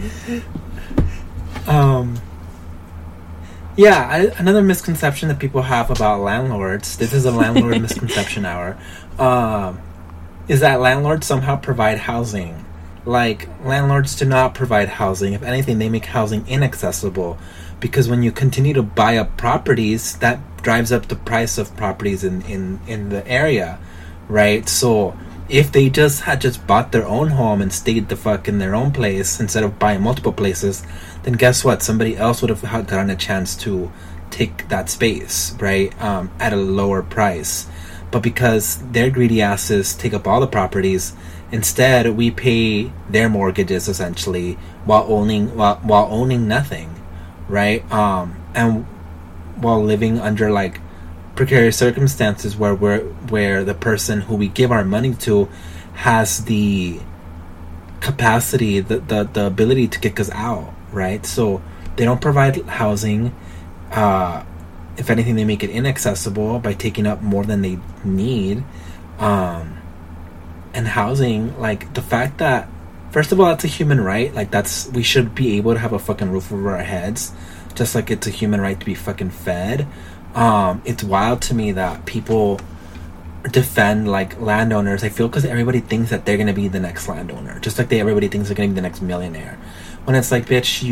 A: yeah. Another misconception that people have about landlords. This is a landlord misconception hour. Is that landlords somehow provide housing. Like, landlords do not provide housing. If anything, they make housing inaccessible. Because when you continue to buy up properties, that drives up the price of properties in the area, right? So, if they had just bought their own home and stayed the fuck in their own place instead of buying multiple places, then guess what? Somebody else would have gotten a chance to take that space, right? At a lower price. But because their greedy asses take up all the properties, instead we pay their mortgages essentially while owning nothing, right? And while living under like precarious circumstances where the person who we give our money to has the capacity, the ability to kick us out, right? So they don't provide housing. If anything, they make it inaccessible by taking up more than they need. And housing, like, the fact that, first of all, that's a human right. Like, we should be able to have a fucking roof over our heads, just like it's a human right to be fucking fed. It's wild to me that people defend, like, landowners. I feel because everybody thinks that they're gonna be the next landowner, just like everybody thinks they're gonna be the next millionaire. When it's like, bitch,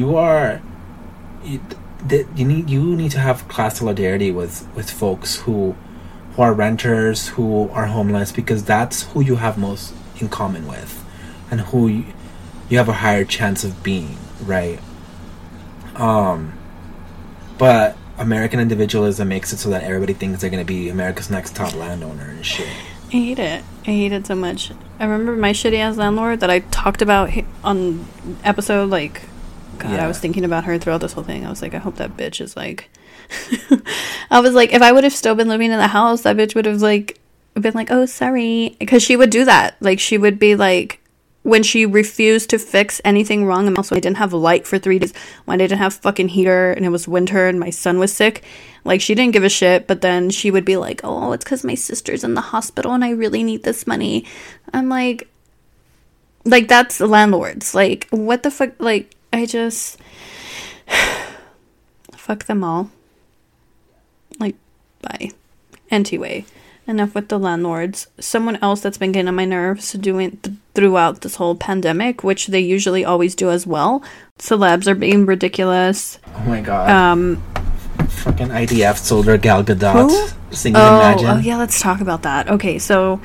A: you need to have class solidarity with folks who are renters, who are homeless, because that's who you have most in common with, and who you have a higher chance of being, right? But American individualism makes it so that everybody thinks they're gonna be America's next top landowner and shit.
C: I hate it. I hate it so much. I remember my shitty ass landlord that I talked about on episode, like, God, yeah. I was thinking about her throughout this whole thing. I was like, I hope that bitch is like... I was like, if I would have still been living in the house, that bitch would have, like, been like, oh, sorry. Because she would do that. Like, she would be like, when she refused to fix anything wrong, and also I didn't have light for 3 days, when I didn't have fucking heater, and it was winter, and my son was sick, like, she didn't give a shit, but then she would be like, oh, it's because my sister's in the hospital, and I really need this money. I'm like, that's the landlords. Like, what the fuck? Like, I just... fuck them all. Like, bye. Anyway, enough with the landlords. Someone else that's been getting on my nerves throughout this whole pandemic, which they usually always do as well. Celebs are being ridiculous.
A: Oh my god. Fucking IDF soldier Gal Gadot singing Imagine.
C: Oh yeah, let's talk about that. Okay, so...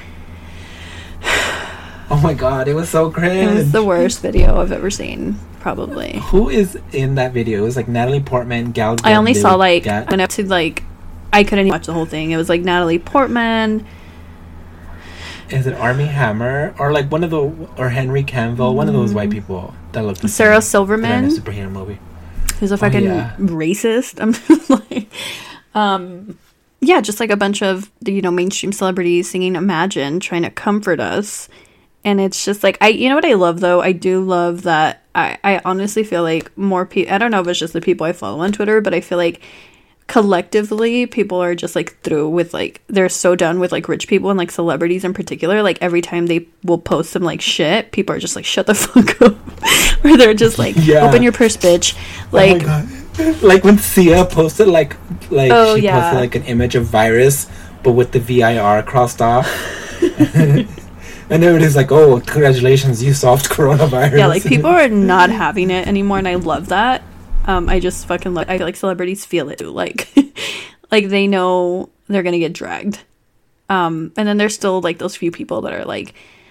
A: oh my god, it was so cringe.
C: It was the worst video I've ever seen, probably.
A: Who is in that video? It was like Natalie Portman, Gal Gadot.
C: I only saw like, went up to like, I couldn't watch the whole thing. It was like Natalie Portman.
A: Is it Armie Hammer? Or like or Henry Cavill, one of those white people that look
C: Sarah Silverman.
A: In a superhero movie.
C: Who's a fucking racist. I'm just like, yeah, just like a bunch of, mainstream celebrities singing Imagine, trying to comfort us. And it's just like, you know what I love though? I do love that. I honestly feel like more people, I don't know if it's just the people I follow on Twitter, but I feel like collectively people are just like through with like, they're so done with like rich people and like celebrities in particular. Like every time they will post some like shit, people are just like, shut the fuck up. Or they're just like, open your purse, bitch. Like,
A: oh my God. Like when Sia posted like she posted like an image of virus, but with the VIR crossed off. And everybody's like, oh, congratulations, you solved coronavirus.
C: Yeah, like people are not having it anymore, and I love that. I just fucking love, I feel like celebrities feel it too. Like, like they know they're gonna get dragged. And then there's still like those few people that are like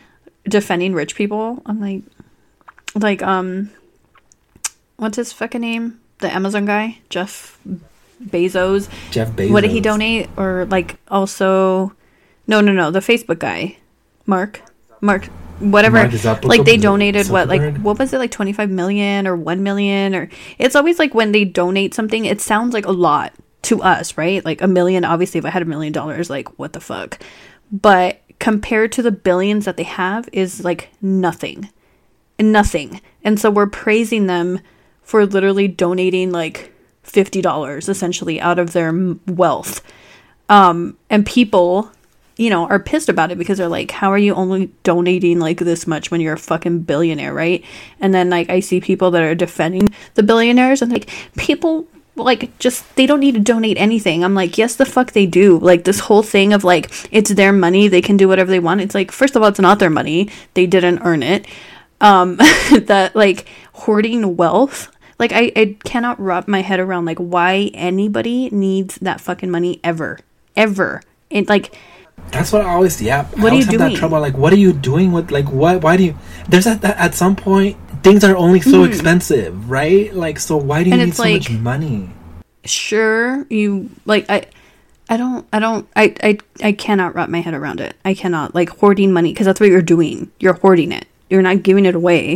C: defending rich people. I'm like, what's his fucking name? The Amazon guy, Jeff Bezos. What did he donate? Or like also, no, the Facebook guy, Mark, whatever. Like they donated what was it, like 25 million or 1 million, or it's always like when they donate something, it sounds like a lot to us, right? Like $1 million. Obviously, if I had $1 million, like what the fuck? But compared to the billions that they have, is like nothing. And so we're praising them for literally donating like $50 essentially out of their wealth. And people, you know, are pissed about it because they're like, how are you only donating like this much when you're a fucking billionaire, right? And then like I see people that are defending the billionaires and like people like just they don't need to donate anything. I'm like, yes the fuck they do. Like this whole thing of like it's their money, they can do whatever they want. It's like, first of all, it's not their money, they didn't earn it. That like hoarding wealth, like I cannot wrap my head around like why anybody needs that fucking money ever. It like,
A: that's what I always what
C: I always have
A: that trouble, like what are you doing with like why do you, there's at some point things are only so expensive, right? Like, so why do you need so much money?
C: Sure, you like I cannot wrap my head around it. I cannot, like, hoarding money, because that's what you're doing. You're hoarding it. You're not giving it away.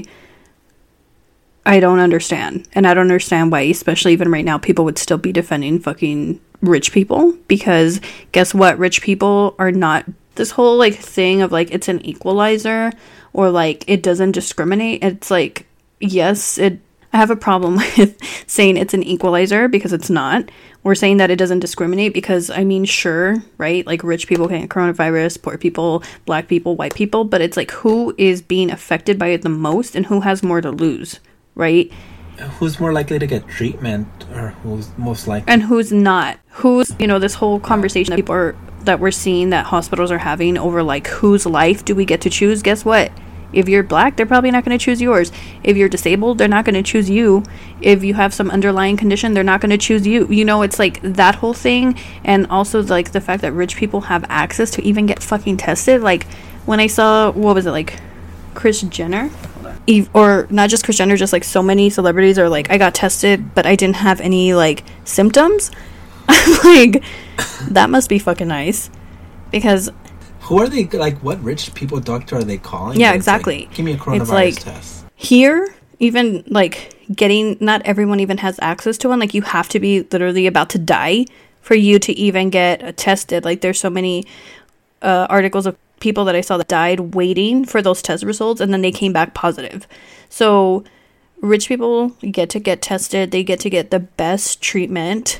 C: I don't understand. And I don't understand why, especially even right now, people would still be defending fucking rich people, because guess what? Rich people are not this whole like thing of like it's an equalizer or like it doesn't discriminate. It's like, yes, I have a problem with saying it's an equalizer because it's not. We're saying that it doesn't discriminate because, I mean, sure, right? Like rich people can get coronavirus, poor people, black people, white people, but it's like who is being affected by it the most and who has more to lose, right?
A: Who's more likely to get treatment, or who's most likely,
C: and who's not? Who's, you know, this whole conversation that people are, that we're seeing that hospitals are having over like whose life do we get to choose? Guess what? If you're black, they're probably not going to choose yours. If you're disabled, they're not going to choose you. If you have some underlying condition, they're not going to choose you. You know, it's like that whole thing. And also like the fact that rich people have access to even get fucking tested. Like when I saw, what was it, like Kris Jenner? Or not just Kris Jenner, just like so many celebrities are like, I got tested, but I didn't have any like symptoms. I'm like, that must be fucking nice. Because
A: who are they, like, what rich people doctor are they calling?
C: Yeah, exactly.
A: Like, give me a coronavirus test.
C: Here, even, like, not everyone even has access to one. Like, you have to be literally about to die for you to even get tested. Like, there's so many articles of people that I saw that died waiting for those test results, and then they came back positive. So, rich people get to get tested. They get to get the best treatment.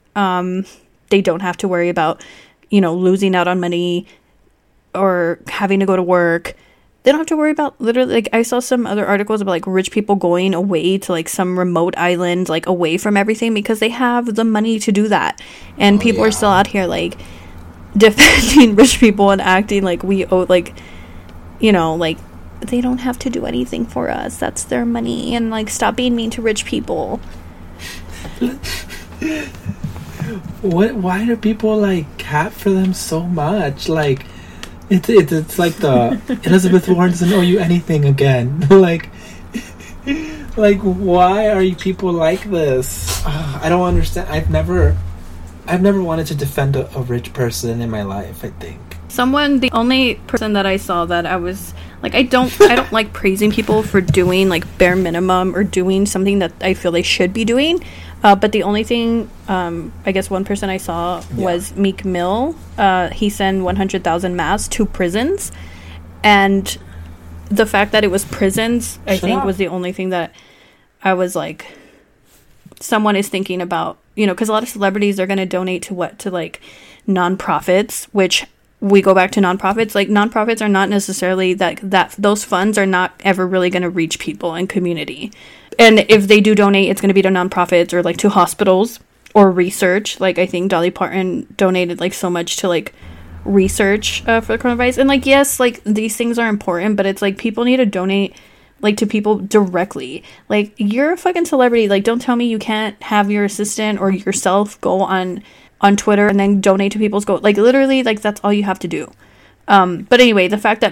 C: They don't have to worry about, you know, losing out on money or having to go to work. They don't have to worry about, literally, like, I saw some other articles about like rich people going away to like some remote island, like away from everything, because they have the money to do that. And people are still out here like defending rich people and acting like we owe, like, you know, like they don't have to do anything for us. That's their money. And like, stop being mean to rich people.
A: Why do people like cap for them so much? Like, it's like the Elizabeth Warren doesn't owe you anything again. like why are you people like this? I don't understand. I've never wanted to defend a rich person in my life, I think.
C: The only person that I saw that I was like, I don't like praising people for doing like bare minimum or doing something that I feel they should be doing. But the only thing, I guess one person I saw was Meek Mill. He sent 100,000 masks to prisons. And the fact that it was prisons, I think, was the only thing that I was like, someone is thinking about, you know, because a lot of celebrities are going to donate to like nonprofits, which we go back to nonprofits. Like, nonprofits are not necessarily that those funds are not ever really going to reach people and community. And if they do donate, it's going to be to nonprofits or like to hospitals or research. Like, I think Dolly Parton donated like so much to like research for the coronavirus. And like, yes, like these things are important, but it's like people need to donate like to people directly. Like, you're a fucking celebrity. Like, don't tell me you can't have your assistant or yourself go on Twitter and then donate to people's like literally, like that's all you have to do. But anyway, the fact that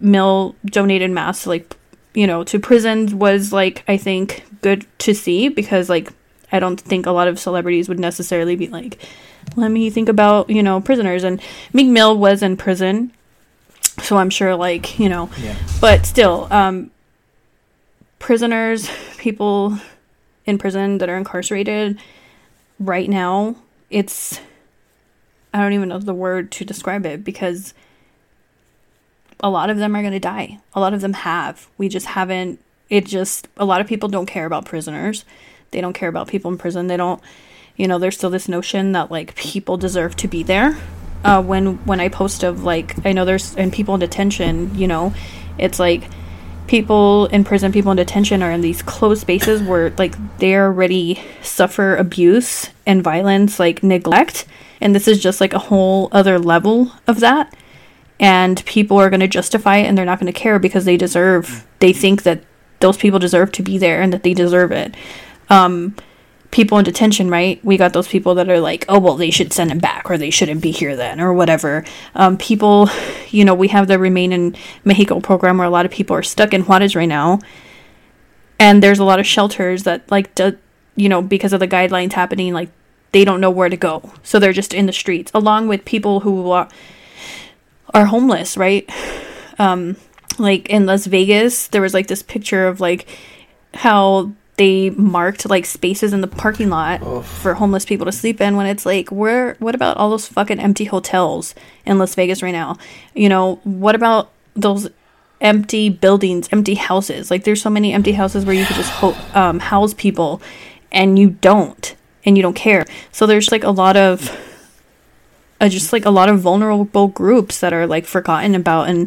C: Mill donated masks, like, you know, to prisons was, like, I think good to see, because, like, I don't think a lot of celebrities would necessarily be like, let me think about, you know, prisoners. And Meek Mill was in prison, so I'm sure, like, you know, but still, prisoners, people in prison that are incarcerated right now, it's, I don't even know the word to describe it, because a lot of them are going to die. A lot of them have. We just haven't, a lot of people don't care about prisoners. They don't care about people in prison. They don't, you know, there's still this notion that, like, people deserve to be there. When I post of, like, I know there's, and people in detention, you know, it's like people in prison, people in detention are in these closed spaces where, like, they already suffer abuse and violence, like neglect. And this is just like a whole other level of that. And people are going to justify it, and they're not going to care because they think that those people deserve to be there and that they deserve it. People in detention, right? We got those people that are like, oh, well, they should send him back, or they shouldn't be here then, or whatever. People, you know, we have the Remain in Mexico program where a lot of people are stuck in Juarez right now. And there's a lot of shelters that, like, you know, because of the guidelines happening, like, they don't know where to go. So they're just in the streets, along with people who are homeless, right? Like in Las Vegas, there was like this picture of like how they marked like spaces in the parking lot for homeless people to sleep in, when it's like, what about all those fucking empty hotels in Las Vegas right now? You know, what about those empty buildings, empty houses? Like, there's so many empty houses where you could just house people, and you don't care. So there's like a lot of just like a lot of vulnerable groups that are like forgotten about, and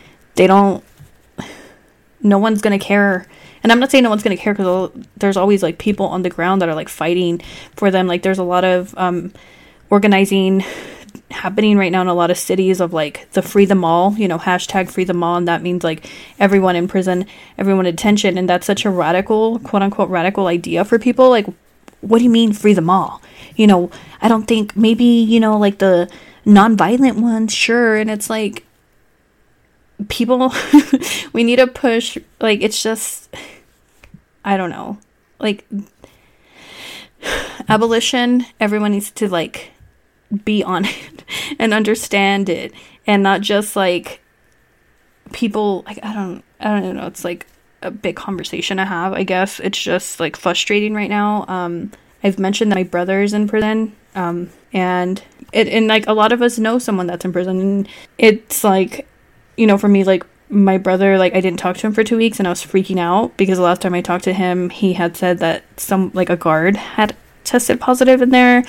C: no one's gonna care. And I'm not saying no one's gonna care, because there's always like people on the ground that are like fighting for them. Like, there's a lot of organizing happening right now in a lot of cities of like the Free the Mall, you know, hashtag Free the Mall, and that means like everyone in prison, everyone in detention. And that's such a radical, quote unquote radical idea for people. Like, what do you mean free the mall? You know, I don't think, maybe, you know, like the non-violent ones, sure. And it's like, people, we need to push, like, it's just, I don't know, like, abolition, everyone needs to like be on it and understand it, and not just like people, like, I don't know, it's like a big conversation to have, I guess. It's just like frustrating right now. I've mentioned that my brother's in prison, and like a lot of us know someone that's in prison, and it's like, you know, for me, like my brother, like I didn't talk to him for 2 weeks, and I was freaking out because the last time I talked to him, he had said that a guard had tested positive in there.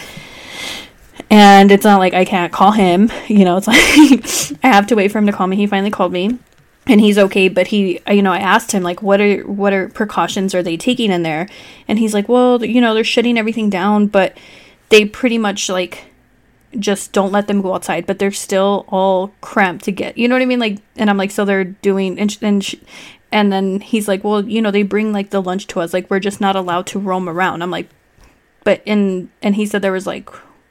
C: And it's not like I can't call him, you know, it's like I have to wait for him to call me. He finally called me, and he's okay, but he, you know, I asked him, like, what are precautions are they taking in there? And he's like, well, you know, they're shutting everything down, but they pretty much, like, just don't let them go outside, but they're still all cramped to get, you know what I mean? Like, and I'm like, so they're doing, and then he's like, well, you know, they bring, like, the lunch to us, like, we're just not allowed to roam around. I'm like, but and he said there was, like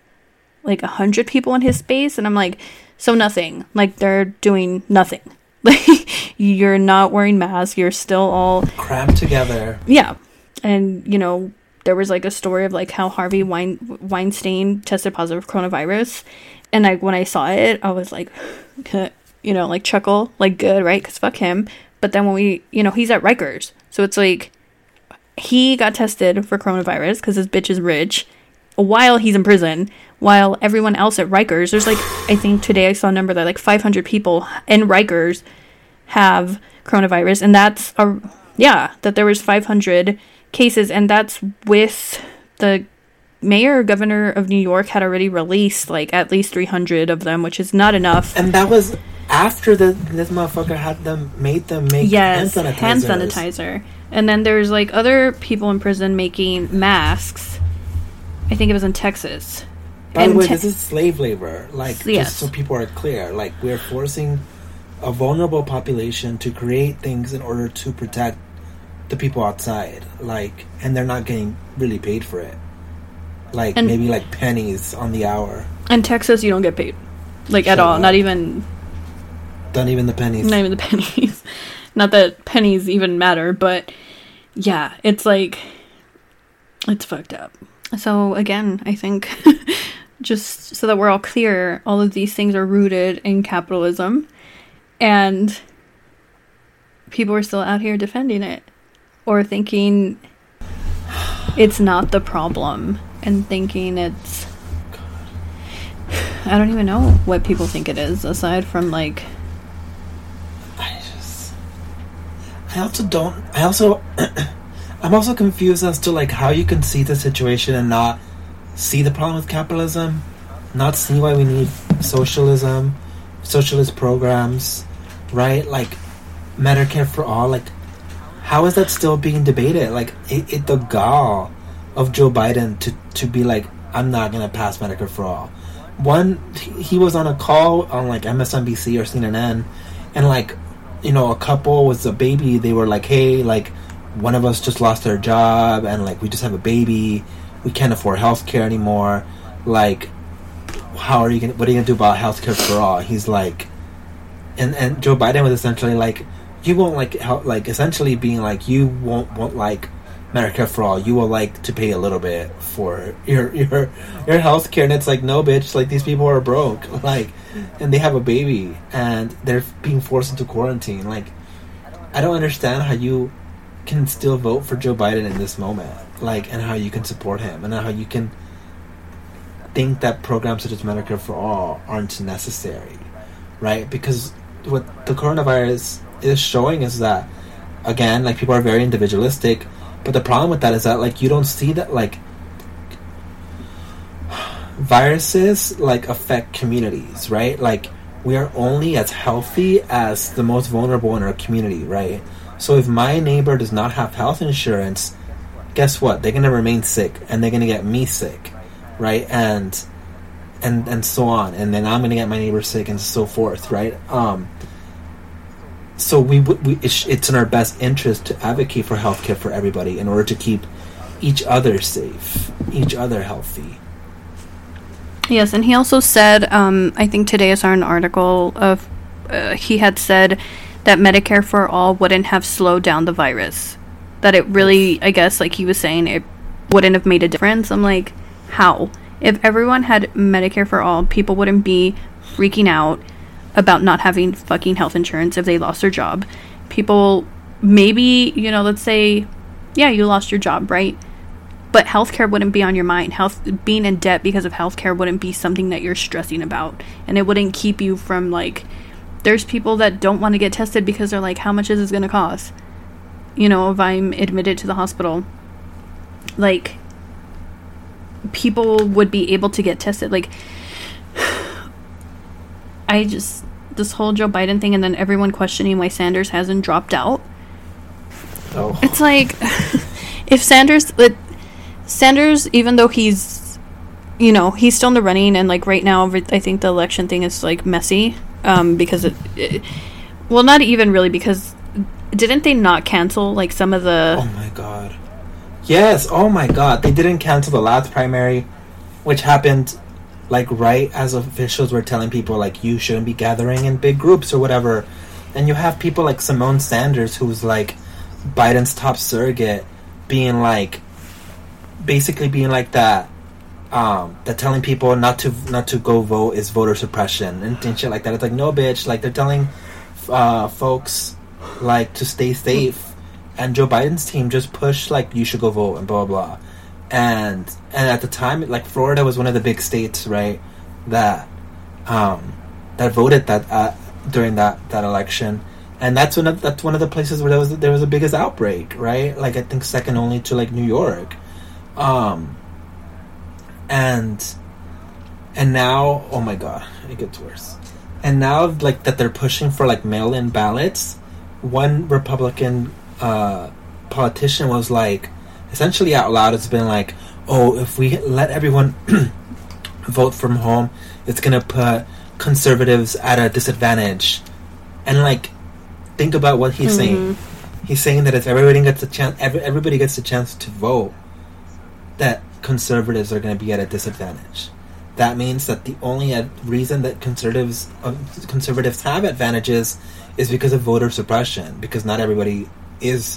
C: 100 people in his space, and I'm like, so nothing, like, they're doing nothing. Like, you're not wearing masks, you're still all
A: cramped together.
C: Yeah. And, you know, there was like a story of like how Harvey Weinstein tested positive for coronavirus, and like when I saw it, I was like, you know, like chuckle, like good, right? Because fuck him. But then when we, you know, he's at Rikers, so it's like he got tested for coronavirus because his bitch is rich, while he's in prison, while everyone else at Rikers, there's like, I think today I saw a number that like 500 people in Rikers have coronavirus, and that's that there was 500 cases, and that's with the mayor or governor of New York had already released like at least 300 of them, which is not enough.
A: And that was after this motherfucker had made them make hand sanitizer.
C: And then there's like other people in prison making masks. I think it was in Texas.
A: By the way, this is slave labor. Like, yes. Just so people are clear, like, we're forcing a vulnerable population to create things in order to protect the people outside. Like, and they're not getting really paid for it. Like, and maybe like pennies on the hour.
C: In Texas, you don't get paid. Like, at all. Not even...
A: Not even the pennies.
C: Not even the pennies. Not that pennies even matter, but yeah, it's like, it's fucked up. So again, I think, just so that we're all clear, all of these things are rooted in capitalism, and people are still out here defending it, or thinking it's not the problem, and thinking it's, I don't even know what people think it is, aside from like,
A: I'm also confused as to like how you can see the situation and not see the problem with capitalism, not see why we need socialism, socialist programs, right? Like Medicare for all. Like, how is that still being debated? Like, the gall of Joe Biden to be like, I'm not gonna pass Medicare for all. One, he was on a call on like MSNBC or CNN, and like, you know, a couple with a baby, they were like, hey, like, one of us just lost their job, and like, we just have a baby, we can't afford healthcare anymore, like, what are you gonna do about healthcare for all? He's like, and Joe Biden was essentially like, you won't like help, like, essentially being like, you won't like Medicare for all, you will like to pay a little bit for your healthcare. And it's like, no, bitch, like, these people are broke, like, and they have a baby and they're being forced into quarantine. Like, I don't understand how you can still vote for Joe Biden in this moment, like, and how you can support him, and how you can think that programs such as Medicare for all aren't necessary, right? Because what the coronavirus is showing is that, again, like, people are very individualistic, but the problem with that is that, like, you don't see that, like, viruses, like, affect communities, right? Like, we are only as healthy as the most vulnerable in our community, right? So if my neighbor does not have health insurance, guess what? They're going to remain sick, and they're going to get me sick, right? And so on. And then I'm going to get my neighbor sick, and so forth, right? So it's in our best interest to advocate for healthcare for everybody in order to keep each other safe, each other healthy.
C: Yes, and he also said, I think today I saw an article of, he had said that Medicare for all wouldn't have slowed down the virus. That it really, I guess, like he was saying, it wouldn't have made a difference. I'm like, how? If everyone had Medicare for all, people wouldn't be freaking out about not having fucking health insurance if they lost their job. People, maybe, you know, let's say, yeah, you lost your job, right? But healthcare wouldn't be on your mind. Being in debt because of healthcare wouldn't be something that you're stressing about. And it wouldn't keep you from, like, there's people that don't want to get tested because they're like, how much is this going to cost? You know, if I'm admitted to the hospital. Like, people would be able to get tested. Like, this whole Joe Biden thing, and then everyone questioning why Sanders hasn't dropped out.
A: Oh.
C: It's like, if Sanders, even though he's, you know, he's still in the running, and like right now, I think the election thing is like messy, because well, not even really, because didn't they not cancel like some of the?
A: Oh my god! Yes! Oh my god! They didn't cancel the last primary, which happened like right as officials were telling people like you shouldn't be gathering in big groups or whatever, and you have people like Simone Sanders, who's like Biden's top surrogate, being like, basically being like that telling people not to go vote is voter suppression and shit like that. It's like, no, bitch, like, they're telling folks like to stay safe, and Joe Biden's team just pushed like you should go vote and blah blah blah. And at the time, like, Florida was one of the big states, right, that voted that during that election, and that's one of the places where there was the biggest outbreak, right? Like, I think second only to like New York, and now, oh my god, it gets worse. And now, like, that they're pushing for like mail-in ballots, one Republican politician was like, essentially out loud, it's been like, oh, if we let everyone vote from home, it's gonna put conservatives at a disadvantage. And like, think about what he's saying. He's saying that if everybody gets a chance to vote, that conservatives are gonna be at a disadvantage. that means that the only reason that conservatives have advantages is because of voter suppression, because not everybody is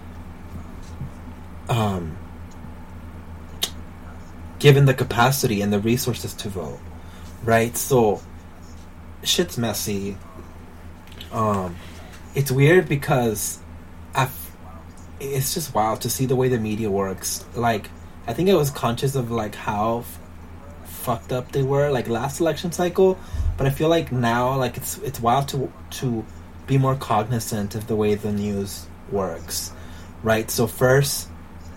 A: given the capacity and the resources to vote, right? So shit's messy. It's weird because it's just wild to see the way the media works. Like, I think I was conscious of like how fucked up they were like last election cycle, but I feel like now like it's wild to be more cognizant of the way the news works, right? So first,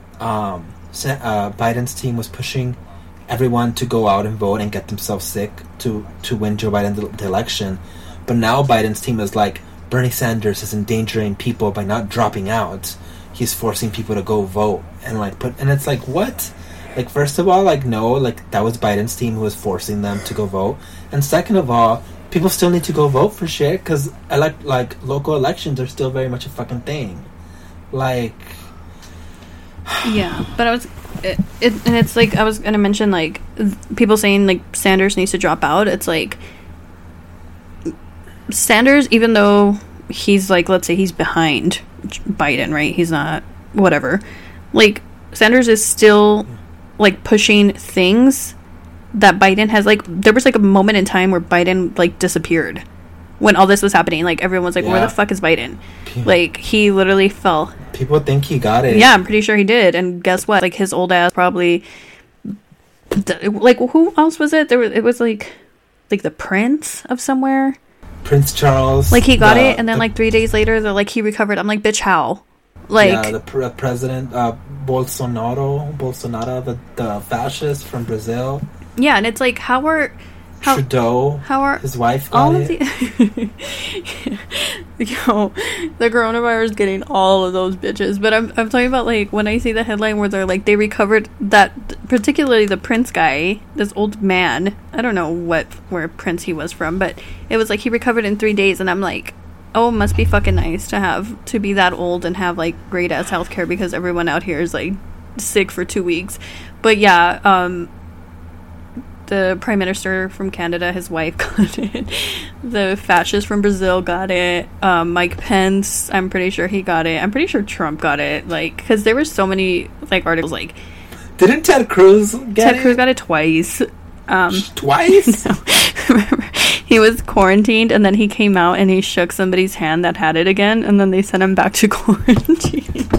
A: Biden's team was pushing everyone to go out and vote and get themselves sick to win Joe Biden the election, but now Biden's team is like, Bernie Sanders is endangering people by not dropping out. He's forcing people to go vote and like and it's like, what? Like, first of all, like, no, like that was Biden's team who was forcing them to go vote, and second of all, people still need to go vote for shit because like local elections are still very much a fucking thing. Like,
C: yeah, but and it's like I was gonna mention like people saying like Sanders needs to drop out. It's like Sanders, even though he's like, let's say he's behind Biden, right? He's not whatever. Like, Sanders is still like pushing things that Biden has, like, there was like a moment in time where Biden like disappeared when all this was happening. Like, everyone's like, where the fuck is Biden? Like, he literally fell.
A: People think he got it.
C: Yeah, I'm pretty sure he did. And guess what? Like, his old ass probably like, who else was it? It was like the prince of somewhere.
A: Prince Charles.
C: Like, he got it, and then like 3 days later they're like, he recovered. I'm like, bitch, how? Like,
A: yeah, the president Bolsonaro, the fascist from Brazil.
C: Yeah, and it's like, Trudeau, how are
A: his wife got
C: all of
A: it?
C: The coronavirus getting all of those bitches. But I'm talking about like when I see the headline where they're like, they recovered that, particularly the Prince guy, this old man. I don't know where Prince he was from, but it was like he recovered in 3 days, and I'm like, oh, it must be fucking nice to be that old and have like great ass healthcare, because everyone out here is like sick for 2 weeks. But yeah, the Prime Minister from Canada, his wife got it. The fascist from Brazil got it. Mike Pence, I'm pretty sure he got it. I'm pretty sure Trump got it. Like, because there were so many like articles like,
A: didn't Ted Cruz get it?
C: Ted Cruz got it twice.
A: Twice?
C: No. Remember, he was quarantined, and then he came out and he shook somebody's hand that had it again, and then they sent him back to quarantine.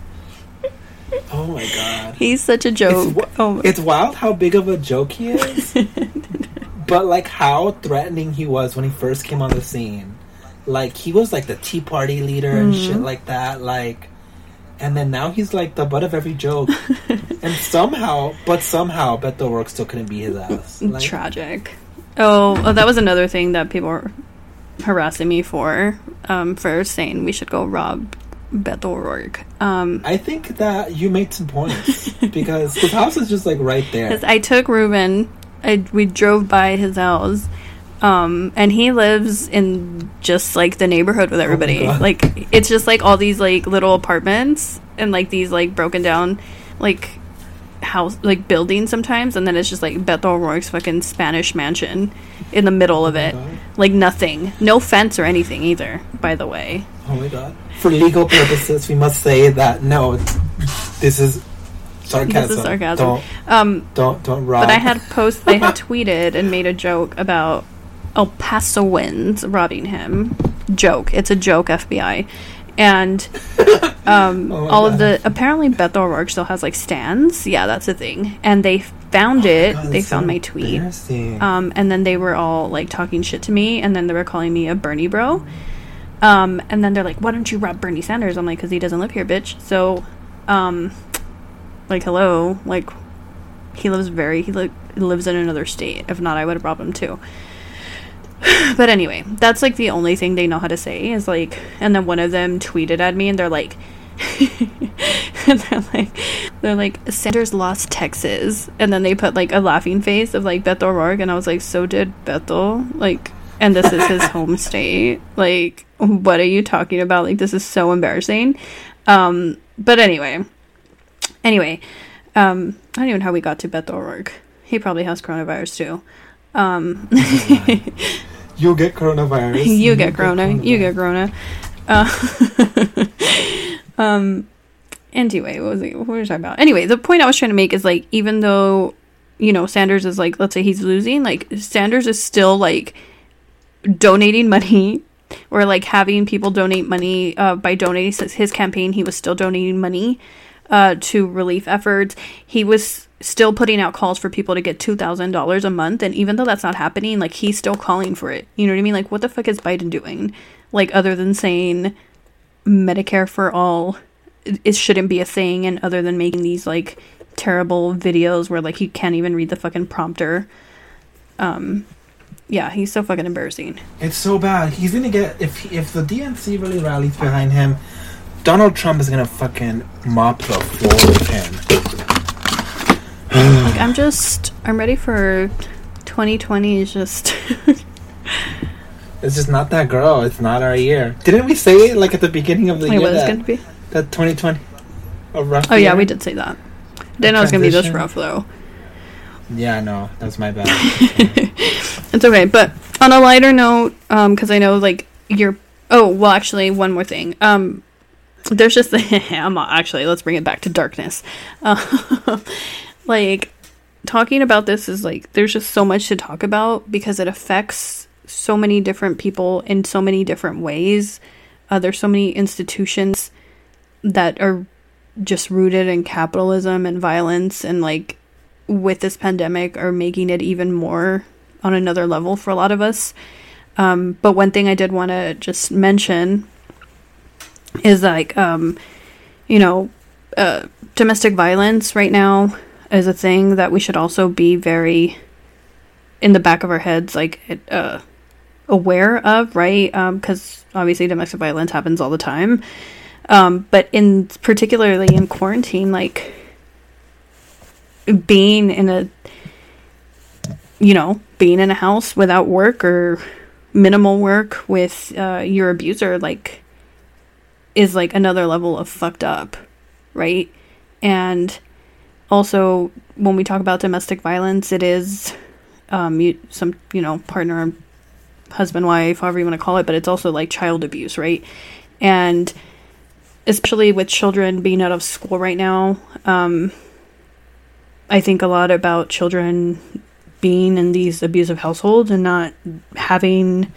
A: Oh my god.
C: He's such a joke.
A: It's wild how big of a joke he is. But like how threatening he was when he first came on the scene. Like, he was like the Tea Party leader and shit like that. Like, and then now he's like the butt of every joke. And somehow Beto O'Rourke still couldn't beat his ass. Like,
C: tragic. Oh, that was another thing that people were harassing me for saying we should go rob Beto O'Rourke.
A: I think that you made some points because his house is just like right there.
C: I took Ruben. We drove by his house, and he lives in just like the neighborhood with everybody. Like, it's just like all these like little apartments and like these like broken down like house like buildings sometimes, and then it's just like Beto O'Rourke's fucking Spanish mansion in the middle of it. Like, nothing, no fence or anything either, by the way.
A: Oh my god. For legal purposes, we must say that no, this is sarcasm.
C: This is sarcasm.
A: Don't rob.
C: But I had tweeted and made a joke about El Pasoans robbing him. Joke. It's a joke, FBI. And all of the, apparently Beto O'Rourke still has like stands. Yeah, that's a thing. And they found it. God, they found my tweet. And then they were all like talking shit to me, and then they were calling me a Bernie bro. And then they're like, why don't you rob Bernie Sanders? I'm like, because he doesn't live here, bitch. So, like, hello, like, he lives in another state. If not, I would have robbed him too. But anyway, that's like the only thing they know how to say is like, and then one of them tweeted at me, and they're like, they're like, Sanders lost Texas, and then they put like a laughing face of like Beto O'Rourke, and I was like, so did Beto, like, and this is his home state. Like, what are you talking about? Like, this is so embarrassing. But anyway, I don't even know how we got to Beto O'Rourke. He probably has coronavirus too.
A: You'll get coronavirus.
C: You get corona. You get corona. Anyway, what were we talking about? Anyway, the point I was trying to make is, like, even though, you know, Sanders is, like, let's say he's losing, like, Sanders is still, like, donating money, or, like, having people donate money. By donating his campaign, he was still donating money to relief efforts. He was still putting out calls for people to get $2,000 a month, and even though that's not happening, like, he's still calling for it. You know what I mean? Like, what the fuck is Biden doing? Like, other than saying Medicare for all, it shouldn't be a thing, and other than making these, like, terrible videos where, like, you can't even read the fucking prompter. Yeah, he's so fucking embarrassing.
A: It's so bad. He's gonna get, if the DNC really rallies behind him, Donald Trump is gonna fucking mop the floor with him.
C: Like, I'm ready for 2020 is just...
A: It's just not that girl. It's not our year. Didn't we say it, like, at the beginning of the year?
C: What it's going to be?
A: That 2020, a rough
C: year?
A: Yeah,
C: we did say that. Didn't know it was going to be this rough, though.
A: Yeah, no, that's my bad.
C: It's okay, but on a lighter note, because I know, like, you're... Oh, well, actually, one more thing. There's just... let's bring it back to darkness. Like, talking about this is, like, there's just so much to talk about because it affects so many different people in so many different ways. There's so many institutions that are just rooted in capitalism and violence, and, like, with this pandemic are making it even more on another level for a lot of us. But one thing I did want to just mention is, like, domestic violence right now is a thing that we should also be very in the back of our heads, like, aware of, right? Because obviously domestic violence happens all the time. But particularly in quarantine, like, being in a house without work or minimal work with your abuser, like, is, like, another level of fucked up, right? And also, when we talk about domestic violence, it is partner, husband, wife, however you want to call it, but it's also, like, child abuse, right? And especially with children being out of school right now, I think a lot about children being in these abusive households and not having,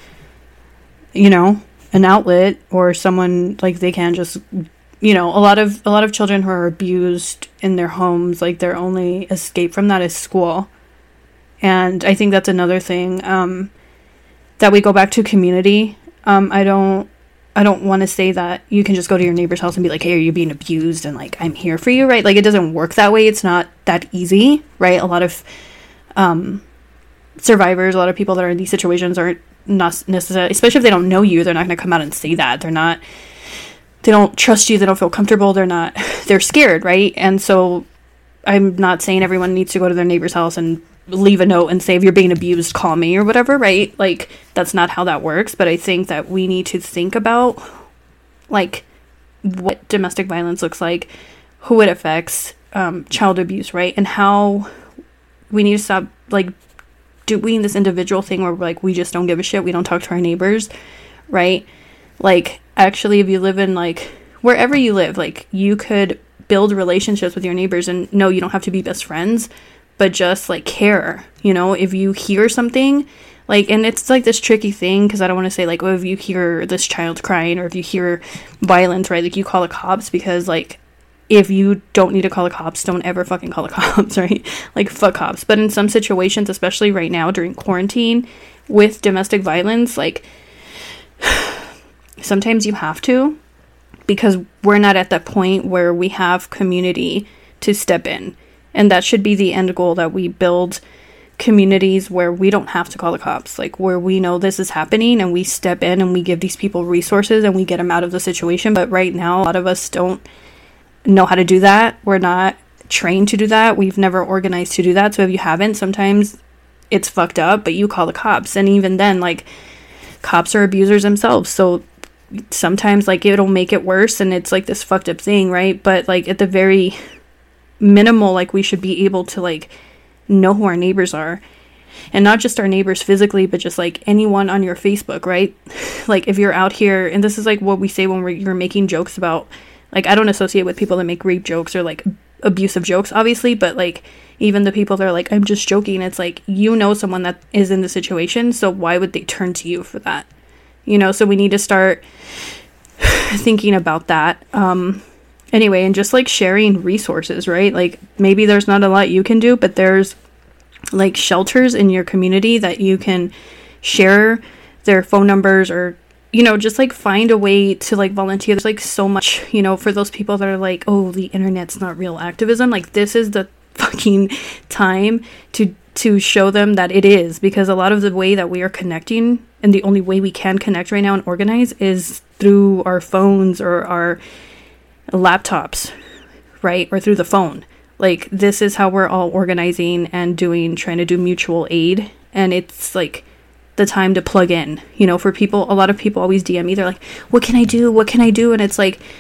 C: an outlet or someone, like, they can just, a lot of children who are abused in their homes, like, their only escape from that is school. And I think that's another thing, that we go back to community. I don't want to say that you can just go to your neighbor's house and be like, hey, are you being abused? And, like, I'm here for you, right? Like, it doesn't work that way. It's not that easy, right? A lot of survivors, a lot of people that are in these situations aren't not necessarily, especially if they don't know you, they're not going to come out and say that. They don't trust you. They don't feel comfortable. They're scared, right? And so I'm not saying everyone needs to go to their neighbor's house and leave a note and say, if you're being abused, call me or whatever, right? Like, that's not how that works. But I think that we need to think about, like, what domestic violence looks like, who it affects, child abuse, right? And how we need to stop, like, doing this individual thing where, like, we just don't give a shit. We don't talk to our neighbors, right? Like, actually, if you live in, like, wherever you live, like, you could build relationships with your neighbors, and no, you don't have to be best friends, but just, like, care, if you hear something, like, and it's, like, this tricky thing, because I don't want to say, like, if you hear this child crying, or if you hear violence, right, like, you call the cops, because, like, if you don't need to call the cops, don't ever fucking call the cops, right? Like, fuck cops. But in some situations, especially right now during quarantine with domestic violence, like, sometimes you have to, because we're not at that point where we have community to step in. And that should be the end goal, that we build communities where we don't have to call the cops, like, where we know this is happening and we step in and we give these people resources and we get them out of the situation. But right now, a lot of us don't know how to do that. We're not trained to do that. We've never organized to do that. So if you haven't, sometimes it's fucked up, but you call the cops. And even then, like, cops are abusers themselves. So sometimes, like, it'll make it worse and it's, like, this fucked up thing, right? But, like, at the very minimal, like, we should be able to, like, know who our neighbors are. And not just our neighbors physically, but just like anyone on your Facebook, right? Like if you're out here, and this is like what we say when you're making jokes about, like, I don't associate with people that make rape jokes or like abusive jokes, obviously, but like even the people that are like, I'm just joking, it's like, you know, someone that is in the situation, so why would they turn to you for that? You know, so we need to start thinking about that. Anyway, and just like sharing resources, right? Like maybe there's not a lot you can do, but there's like shelters in your community that you can share their phone numbers, or, you know, just like find a way to like volunteer. There's like so much, you know, for those people that are like, oh, the internet's not real activism. Like this is the fucking time to show them that it is, because a lot of the way that we are connecting, and the only way we can connect right now and organize, is through our phones or our laptops, right? Or through the phone. Like this is how we're all organizing and trying to do mutual aid. And it's like the time to plug in, you know, for people. A lot of people always DM me, they're like, what can I do? What can I do? And it's like,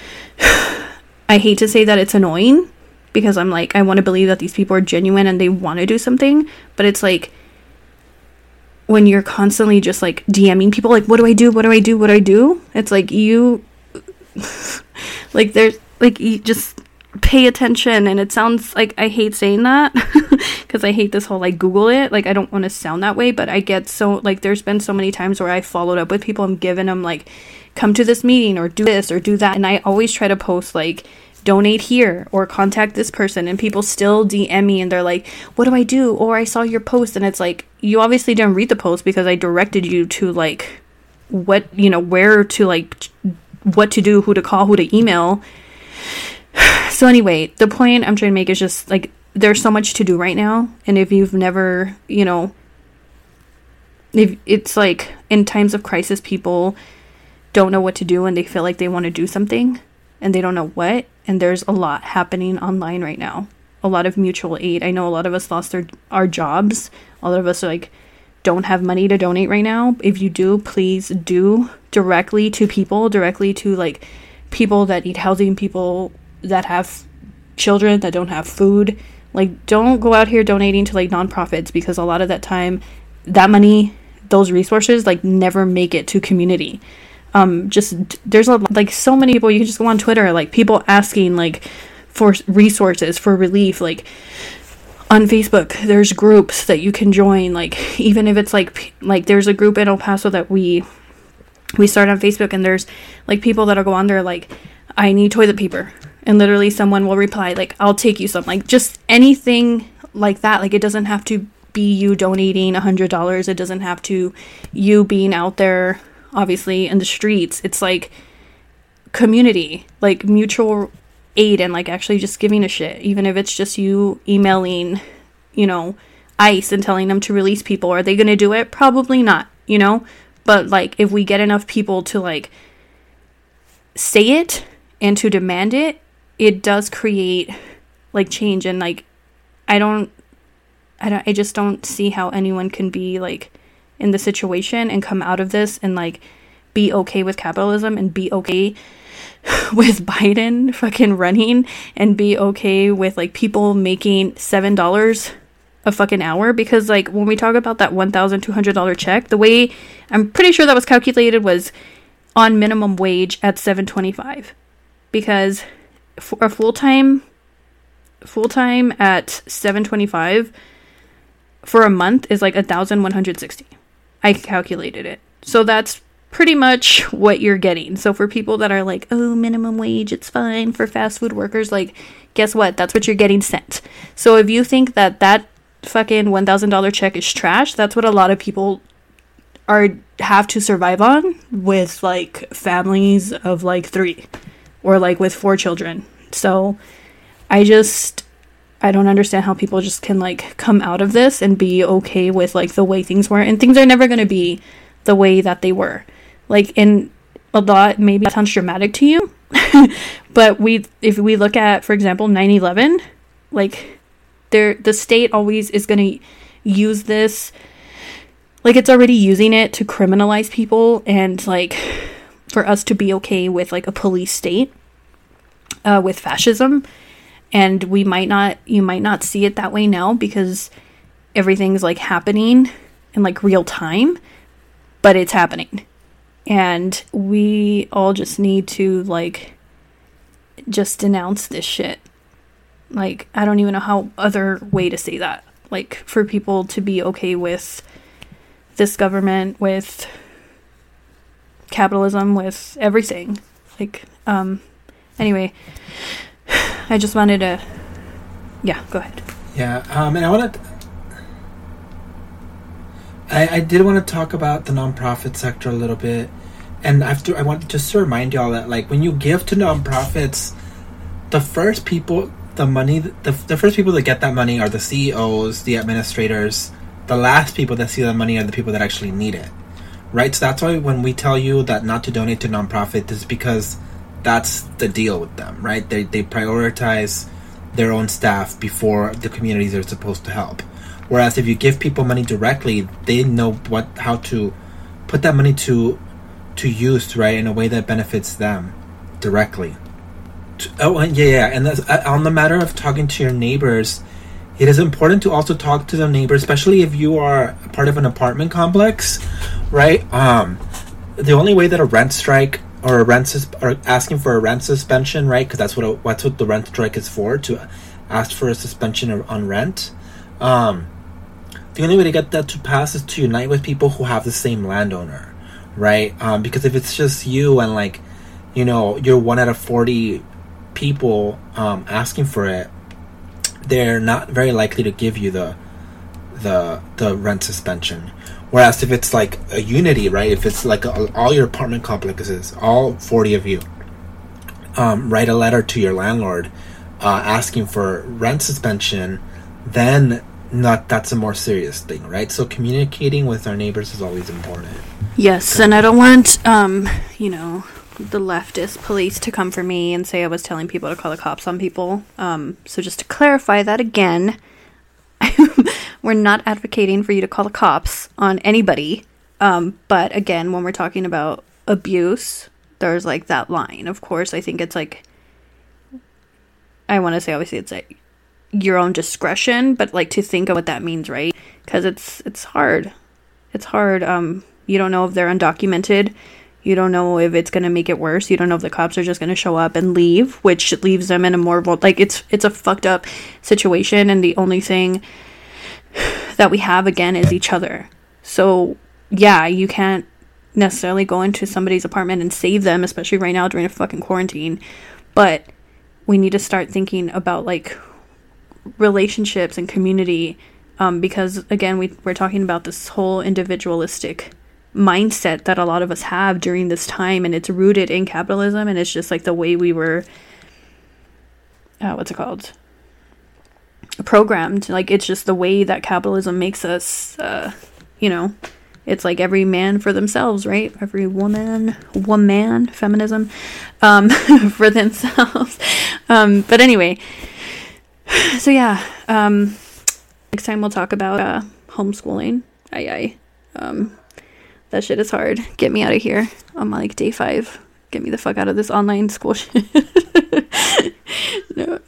C: I hate to say that it's annoying, because I'm like, I want to believe that these people are genuine and they want to do something. But it's like, when you're constantly just like DMing people, like, what do I do? What do I do? What do I do? It's like, you, like, there's like, you just pay attention. And it sounds like, I hate saying that because I hate this whole like Google it, like I don't want to sound that way, but I get so like, there's been so many times where I followed up with people and given them like, come to this meeting or do this or do that, and I always try to post like, donate here or contact this person, and people still DM me and they're like, what do I do? Or I saw your post, and it's like, you obviously didn't read the post because I directed you to like what, you know, where to like, what to do, who to call, who to email. So anyway, the point I'm trying to make is just like, there's so much to do right now. And if you've never, you know, if it's like in times of crisis, people don't know what to do and they feel like they want to do something and they don't know what. And there's a lot happening online right now. A lot of mutual aid. I know a lot of us lost our jobs. A lot of us like don't have money to donate right now. If you do, please do directly to people, directly to like people that need housing, people that have children that don't have food. Like, don't go out here donating to like nonprofits, because a lot of that time, that money, those resources like never make it to community. Just there's like so many people. You can just go on Twitter, like people asking like for resources, for relief. Like on Facebook, there's groups that you can join. Like even if it's like there's a group in El Paso that we start on Facebook, and there's like people that'll go on there like, I need toilet paper, and literally someone will reply like, I'll take you some. Like just anything like that. Like it doesn't have to be you donating $100. It doesn't have to you being out there obviously in the streets. It's like community, like mutual aid, and like actually just giving a shit, even if it's just you emailing, you know, ICE and telling them to release people. Are they gonna do it? Probably not, you know, but like if we get enough people to like say it and to demand it, it does create like change. And like I just don't see how anyone can be like in the situation and come out of this and like be okay with capitalism and be okay with Biden fucking running and be okay with like people making $7 a fucking hour. Because like when we talk about that $1,200 check, the way I'm pretty sure that was calculated was on minimum wage at $7.25, because for a full-time at $7.25 for a month is like $1,160. I calculated it. So that's pretty much what you're getting. So for people that are like, oh, minimum wage, it's fine for fast food workers, like, guess what? That's what you're getting sent. So if you think that fucking $1,000 check is trash, that's what a lot of people have to survive on, with like families of like 3 or like with 4 children. So I don't understand how people just can like come out of this and be okay with like the way things were. And things are never going to be the way that they were. Like in a lot, maybe that sounds dramatic to you, but if we look at, for example, 9/11, like the state always is going to use this, like it's already using it to criminalize people and like for us to be okay with like a police state, with fascism. And you might not see it that way now because everything's like happening in like real time, but it's happening. And we all just need to like just denounce this shit. Like, I don't even know how other way to say that. Like, for people to be okay with this government, with capitalism, with everything. Like, anyway, I just wanted to, yeah, go ahead.
A: Yeah, and I did want to talk about the nonprofit sector a little bit. And I want just to remind y'all that, like, when you give to nonprofits, the first people that get that money are the CEOs, the administrators. The last people that see the money are the people that actually need it, right? So that's why when we tell you that not to donate to nonprofit is because that's the deal with them, right? They prioritize their own staff before the communities they're supposed to help. Whereas if you give people money directly, they know how to put that money to use, right, in a way that benefits them directly. And that's, on the matter of talking to your neighbors, it is important to also talk to the neighbors, especially if you are part of an apartment complex, right? The only way that a rent strike or asking for a rent suspension, right? Because that's what the rent strike is for, to ask for a suspension on rent. The only way to get that to pass is to unite with people who have the same landowner, right? Because if it's just you and, like, you know, you're one out of 40 people asking for it, they're not very likely to give you the rent suspension. Whereas if it's like a unity, right? If it's like all your apartment complexes, all 40 of you, write a letter to your landlord asking for rent suspension, then that's a more serious thing, right? So communicating with our neighbors is always important.
C: Yes, and I don't want the leftist police to come for me and say I was telling people to call the cops on people. So just to clarify that again, we're not advocating for you to call the cops on anybody. But again, when we're talking about abuse, there's like that line. Of course, I think it's like, I want to say obviously it's like your own discretion, but like to think of what that means, right? Because it's hard. It's hard. You don't know if they're undocumented. You don't know if it's going to make it worse. You don't know if the cops are just going to show up and leave, which leaves them in a more, like, it's a fucked up situation. And the only thing that we have, again, is each other. So, yeah, you can't necessarily go into somebody's apartment and save them, especially right now during a fucking quarantine. But we need to start thinking about, like, relationships and community. Because, again, we're talking about this whole individualistic mindset that a lot of us have during this time, and it's rooted in capitalism, and it's just like the way we were programmed. Like, it's just the way that capitalism makes us it's like every man for themselves, right? Every woman feminism for themselves. But anyway, so yeah, next time we'll talk about homeschooling. That shit is hard. Get me out of here. I'm like day 5. Get me the fuck out of this online school shit. No.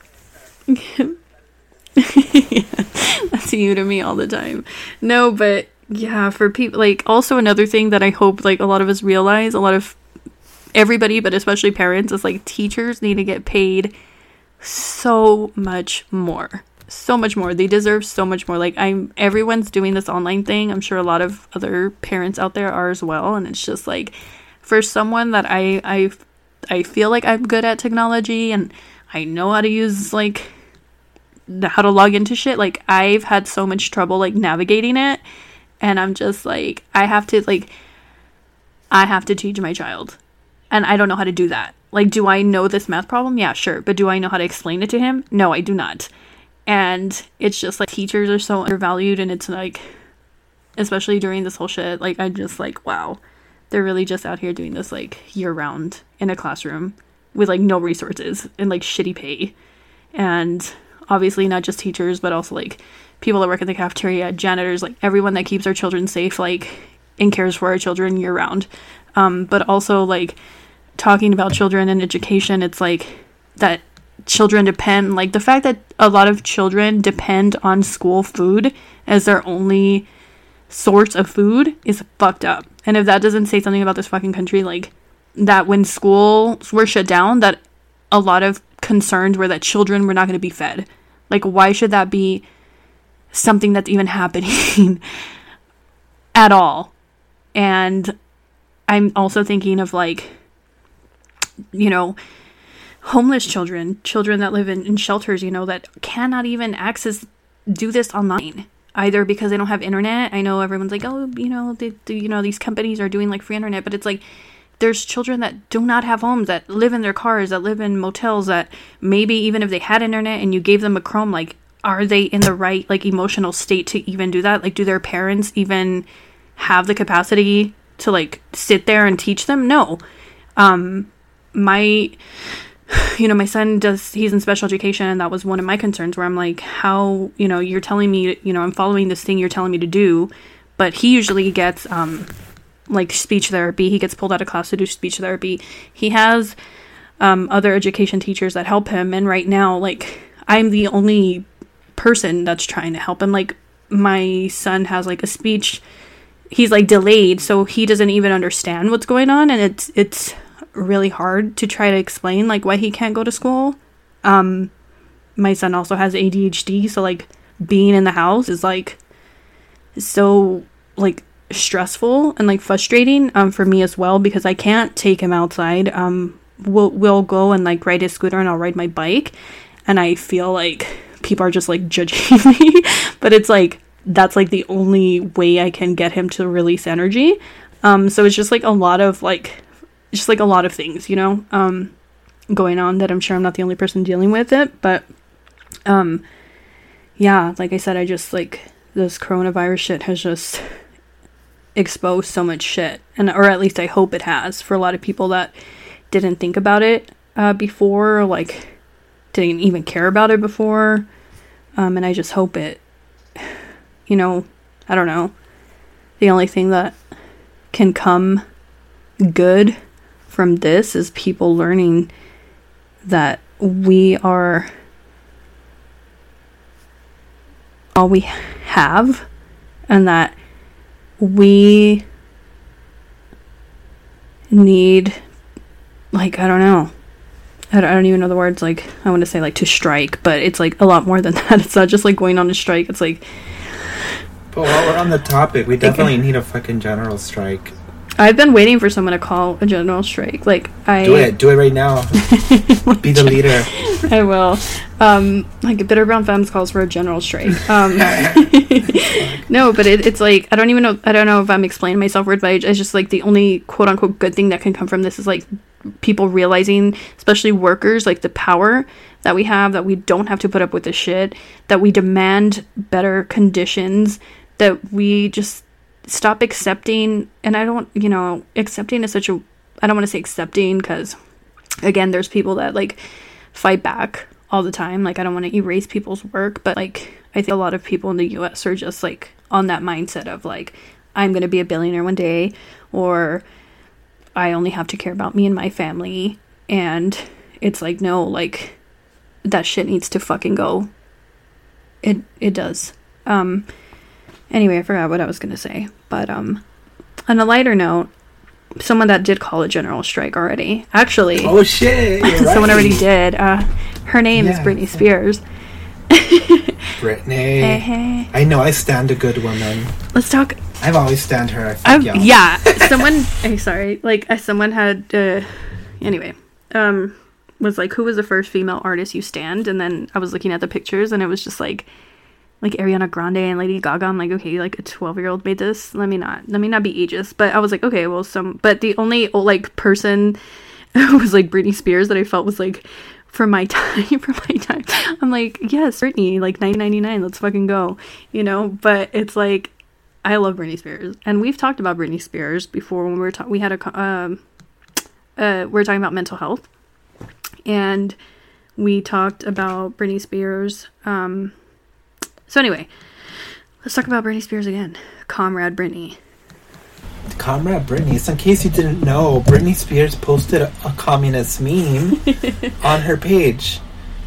C: Yeah, that's you to me all the time. No, but yeah, for people, like, also another thing that I hope, like, a lot of us realize, a lot of everybody, but especially parents, is like teachers need to get paid so much more. So much more. They deserve so much more. Like, everyone's doing this online thing. I'm sure a lot of other parents out there are as well. And it's just like, for someone that I feel like I'm good at technology and I know how to use, like, how to log into shit. Like, I've had so much trouble, like, navigating it. And I'm just like, I have to teach my child. And I don't know how to do that. Like, do I know this math problem? Yeah, sure. But do I know how to explain it to him? No, I do not. And it's just like teachers are so undervalued, and it's like, especially during this whole shit, like, I'm just like, wow, they're really just out here doing this like year round in a classroom with like no resources and like shitty pay. And obviously not just teachers, but also like people that work in the cafeteria, janitors, like everyone that keeps our children safe, like, and cares for our children year round. But also, like, talking about children and education, it's like that children depend, like the fact that a lot of children depend on school food as their only source of food is fucked up. And if that doesn't say something about this fucking country, like that when schools were shut down, that a lot of concerns were that children were not going to be fed. Like, why should that be something that's even happening at all? And I'm also thinking of, like, you know, homeless children that live in shelters, you know, that cannot even do this online, either because they don't have internet. I know everyone's like, oh, you know, these companies are doing like free internet, but it's like, there's children that do not have homes, that live in their cars, that live in motels, that maybe even if they had internet and you gave them a Chrome, like, are they in the right, like, emotional state to even do that? Like, do their parents even have the capacity to, like, sit there and teach them? No. My son he's in special education, and that was one of my concerns, where I'm like, how, you know, you're telling me, you know, I'm following this thing you're telling me to do, but he usually gets, like, speech therapy. He gets pulled out of class to do speech therapy. He has other education teachers that help him, and right now, like, I'm the only person that's trying to help him. Like, my son has, like, a speech, he's, like, delayed, so he doesn't even understand what's going on, and it's really hard to try to explain, like, why he can't go to school. My son also has ADHD, so, like, being in the house is, like, so, like, stressful and, like, frustrating for me as well, because I can't take him outside. We'll go and, like, ride his scooter, and I'll ride my bike, and I feel like people are just, like, judging me, but it's like, that's, like, the only way I can get him to release energy. So it's just, like, a lot of things, you know, going on that I'm sure I'm not the only person dealing with it, but yeah, like I said, I just, like, this coronavirus shit has just exposed so much shit, or at least I hope it has, for a lot of people that didn't think about it before, or, like, didn't even care about it before, and I just hope it, you know, I don't know, the only thing that can come good from this is people learning that we are all we have, and that we need, like, I don't know, I don't even know the words, like, I want to say, like, to strike, but it's, like, a lot more than that. It's not just, like, going on a strike. It's, like...
A: But while we're on the topic, we definitely need a fucking general strike.
C: I've been waiting for someone to call a general strike. Like,
A: Do it right now. Be the leader.
C: I will. Like, Bitter Brown Femmes calls for a general strike. No, but it's like, I don't know if I'm explaining myself right, but it's just, like, the only quote-unquote good thing that can come from this is, like, people realizing, especially workers, like, the power that we have, that we don't have to put up with this shit, that we demand better conditions, that we just stop accepting. And I don't, you know, accepting is such a, I don't want to say accepting, because again, there's people that, like, fight back all the time. Like, I don't want to erase people's work, but, like, I think a lot of people in the US are just, like, on that mindset of, like, I'm going to be a billionaire one day, or I only have to care about me and my family. And it's like, no, like, that shit needs to fucking go. It does. Anyway, I forgot what I was going to say. But, on a lighter note, someone that did call a general strike already. Actually.
A: Oh, shit.
C: Someone already did. Her name is Britney Spears.
A: Britney.
C: Hey.
A: I know, I stand a good woman.
C: Let's talk.
A: I've always stand her.
C: Yeah. Someone, someone had, anyway, was like, who was the first female artist you stand? And then I was looking at the pictures, and it was just like Ariana Grande and Lady Gaga. I'm like, okay, like, a 12-year-old made this. Let me not be ageist. But I was like, okay, well, but the only, like, person who was like Britney Spears that I felt was like, for my time, I'm like, yes, Britney, like, 1999, let's fucking go, you know. But it's like, I love Britney Spears, and we've talked about Britney Spears before when we were we were talking about mental health, and we talked about Britney Spears. So anyway, let's talk about Britney Spears again. Comrade Britney.
A: So in case you didn't know, Britney Spears posted a communist meme on her page.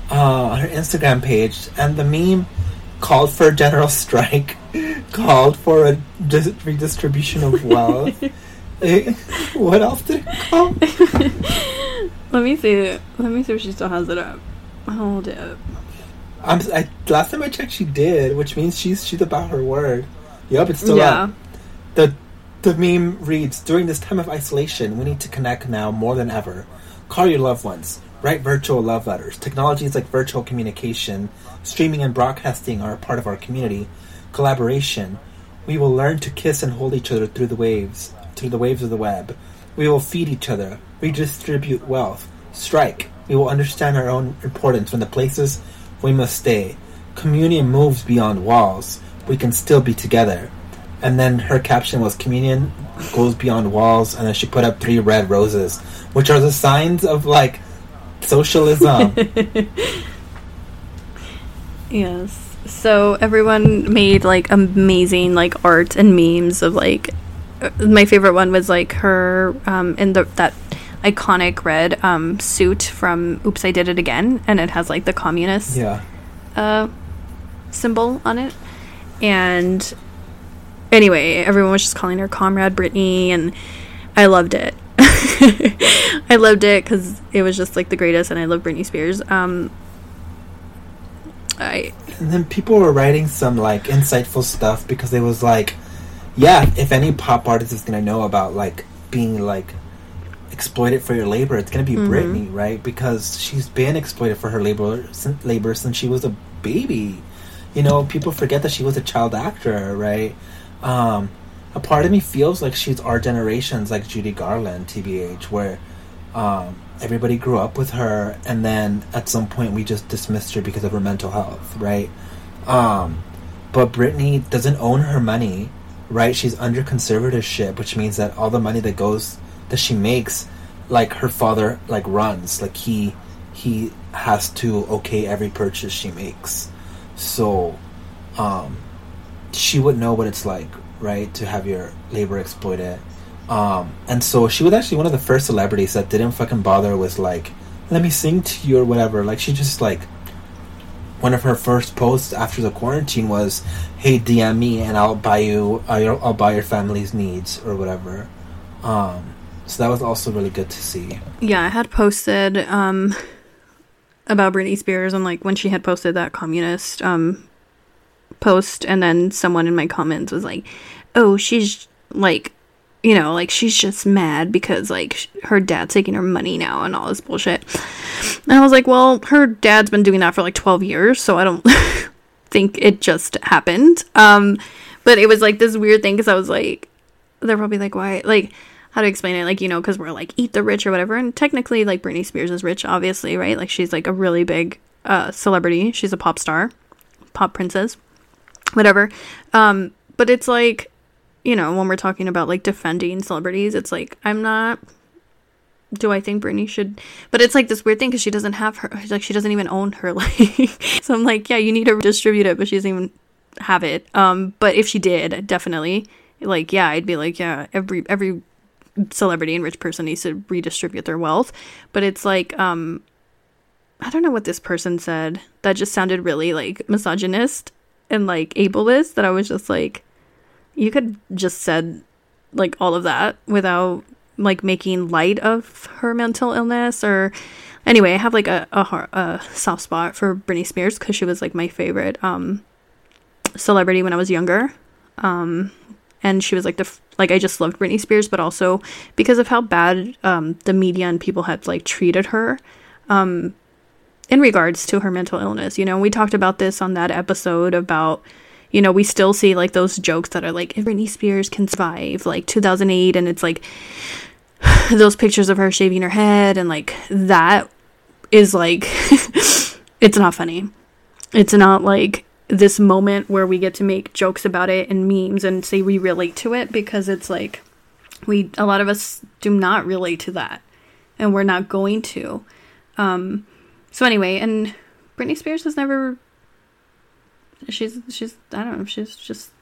A: on her Instagram page, and the meme called for a general strike, called for a redistribution of wealth. What else did it call?
C: Let me see. Let me see if she still has it up. Hold it up.
A: Last time I checked, she did, which means she's about her word. Yep, it's still up. The meme reads, "During this time of isolation, we need to connect now more than ever. Call your loved ones. Write virtual love letters. Technologies like virtual communication, streaming and broadcasting are a part of our community. Collaboration. We will learn to kiss and hold each other through the waves of the web. We will feed each other. Redistribute wealth. Strike. We will understand our own importance when the places we must stay. Communion moves beyond walls. We can still be together." And then her caption was, "Communion goes beyond walls," and then she put up 3 red roses, which are the signs of, like, socialism.
C: Yes. So everyone made, like, amazing, like, art and memes of, like, my favorite one was, like, her in that iconic red suit from Oops, I Did It Again, and it has, like, the communist symbol on it. And anyway, everyone was just calling her Comrade Britney, and I loved it. I loved it because it was just, like, the greatest, and I love Britney Spears. And
A: then people were writing some, like, insightful stuff, because it was like, yeah, if any pop artist is going to know about, like, being, like, exploited for your labor, it's going to be Britney, right? Because she's been exploited for her labor since she was a baby. You know, people forget that she was a child actor, right? A part of me feels like she's our generation's, like, Judy Garland, TBH, where everybody grew up with her, and then at some point we just dismissed her because of her mental health, right? But Britney doesn't own her money, right? She's under conservatorship, which means that all the money that she makes, like, her father, like, runs. Like, he has to okay every purchase she makes. So, she would know what it's like, right, to have your labor exploited. And so she was actually one of the first celebrities that didn't fucking bother with, like, let me sing to you or whatever. Like, she just, like, one of her first posts after the quarantine was, "Hey, DM me and I'll buy your family's needs," or whatever. So that was also really good to see.
C: Yeah, I had posted about Britney Spears, and, like, when she had posted that communist post, and then someone in my comments was like, "Oh, she's, like, you know, like, she's just mad because, like, her dad's taking her money now," and all this bullshit. And I was like, well, her dad's been doing that for, like, 12 years, so I don't think it just happened. But it was, like, this weird thing, because I was like, they're probably like, why, like, how to explain it, like, you know, because we're like, eat the rich or whatever, and technically, like, Britney Spears is rich, obviously, right? Like, she's, like, a really big celebrity. She's a pop star, pop princess, whatever. But it's like, you know, when we're talking about, like, defending celebrities, it's like, do I think Britney should, but it's, like, this weird thing, because she doesn't have her, like, she doesn't even own her, like, so I'm like, yeah, you need to distribute it, but she doesn't even have it. But if she did, definitely, like, yeah, I'd be like, yeah, every celebrity and rich person needs to redistribute their wealth. But it's like, I don't know what this person said that just sounded really, like, misogynist and, like, ableist, that I was just like, you could just said, like, all of that without, like, making light of her mental illness. Or anyway, I have, like, a soft spot for Britney Spears, because she was, like, my favorite celebrity when I was younger. And she was, like, I just loved Britney Spears, but also because of how bad the media and people had, like, treated her in regards to her mental illness. You know, we talked about this on that episode about, you know, we still see, like, those jokes that are like, if Britney Spears can survive, like, 2008, and it's, like, those pictures of her shaving her head, and, like, that is, like, it's not funny. It's not, like, this moment where we get to make jokes about it and memes and say we relate to it, because it's like, a lot of us do not relate to that, and we're not going to. So anyway, and Britney Spears has never, she's I don't know, she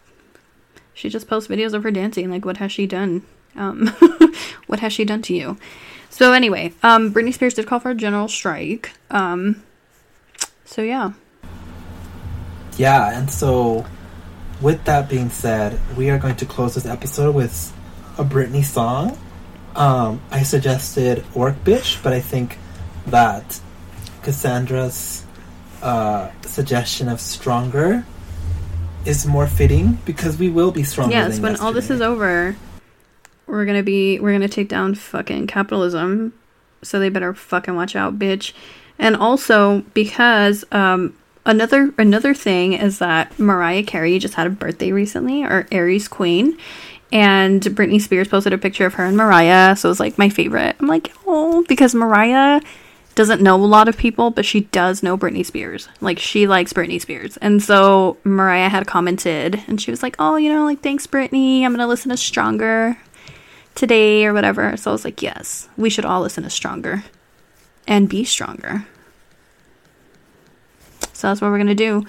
C: just posts videos of her dancing. Like, what has she done? What has she done to you? So anyway, Britney Spears did call for a general strike. So yeah.
A: Yeah, and so with that being said, we are going to close this episode with a Britney song. I suggested Work Bitch, but I think that Cassandra's suggestion of Stronger is more fitting because we will be stronger.
C: Yes,
A: than
C: when
A: yesterday.
C: all this is over, we're gonna take down fucking capitalism. So they better fucking watch out, bitch. And also because another thing is that Mariah Carey just had a birthday recently, or Aries Queen, and Britney Spears posted a picture of her and Mariah. So it was like my favorite. I'm like, oh, because Mariah doesn't know a lot of people, but she does know Britney Spears. Like, she likes Britney Spears. And so Mariah had commented, and she was like, oh, like, thanks, Britney. I'm gonna listen to Stronger today or whatever. So I was like, yes, we should all listen to Stronger and be stronger. So that's what we're gonna do.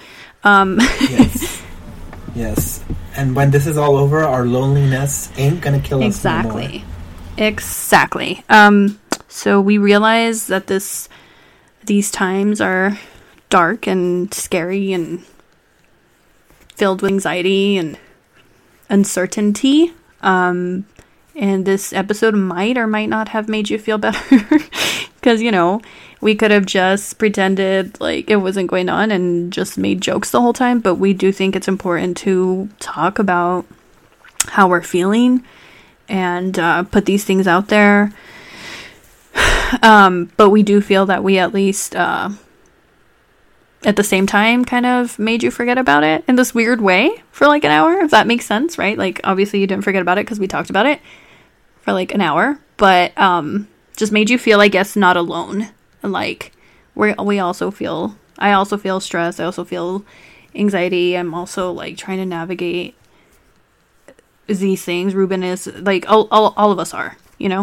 A: Yes. And when this is all over, our loneliness ain't gonna kill us no more.
C: Exactly. So we realize that these times are dark and scary and filled with anxiety and uncertainty. And this episode might or might not have made you feel better. Because, we could have just pretended like it wasn't going on and just made jokes the whole time. But we do think it's important to talk about how we're feeling and put these things out there. But we do feel that we at least, at the same time, kind of made you forget about it in this weird way for like an hour, if that makes sense, right? Like, obviously you didn't forget about it because we talked about it for like an hour, but just made you feel, I guess, not alone. And like, I also feel stress. I also feel anxiety. I'm also like trying to navigate these things. Ruben is like, all of us are,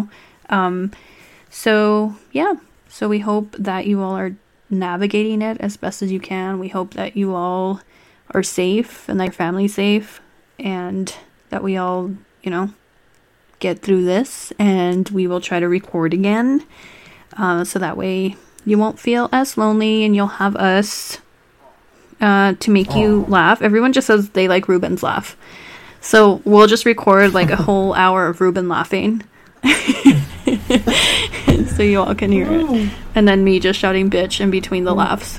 C: So, yeah. So we hope that you all are navigating it as best as you can. We hope that you all are safe and that your family's safe and that we all, get through this, and we will try to record again. So that way you won't feel as lonely and you'll have us to make you laugh. Everyone just says they like Ruben's laugh. So we'll just record like a whole hour of Ruben laughing. So you all can hear it. And then me just shouting bitch in between the laughs.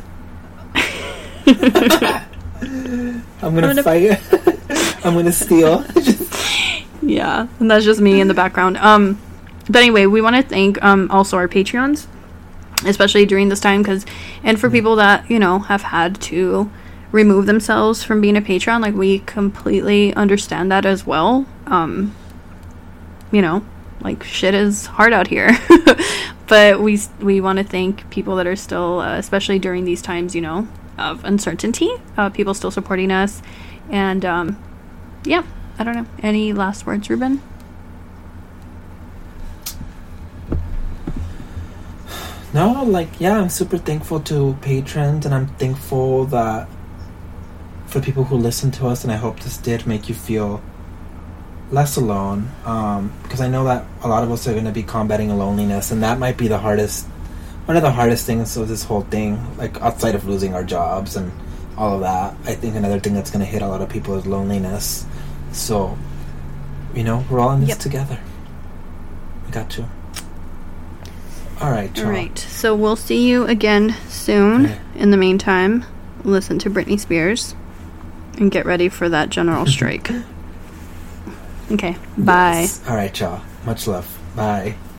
A: I'm gonna fight. I'm gonna steal.
C: Yeah, and that's just me in the background. But anyway, we want to thank also our Patreons, especially during this time, and for people that, have had to remove themselves from being a Patreon, like, we completely understand that as well. Like, shit is hard out here. But we want to thank people that are still, especially during these times, of uncertainty, people still supporting us. And, yeah, I don't know. Any last words, Ruben?
A: No, I'm super thankful to patrons, and I'm thankful that for people who listen to us, and I hope this did make you feel less alone, because I know that a lot of us are going to be combating loneliness, and that might be one of the hardest things of this whole thing, like, outside of losing our jobs and all of that. I think another thing that's going to hit a lot of people is loneliness. So, we're all in this together. We got you. All right, y'all.
C: All right, so we'll see you again soon. Okay. In the meantime, listen to Britney Spears and get ready for that general strike. Okay, bye.
A: Yes. All right, y'all. Much love. Bye.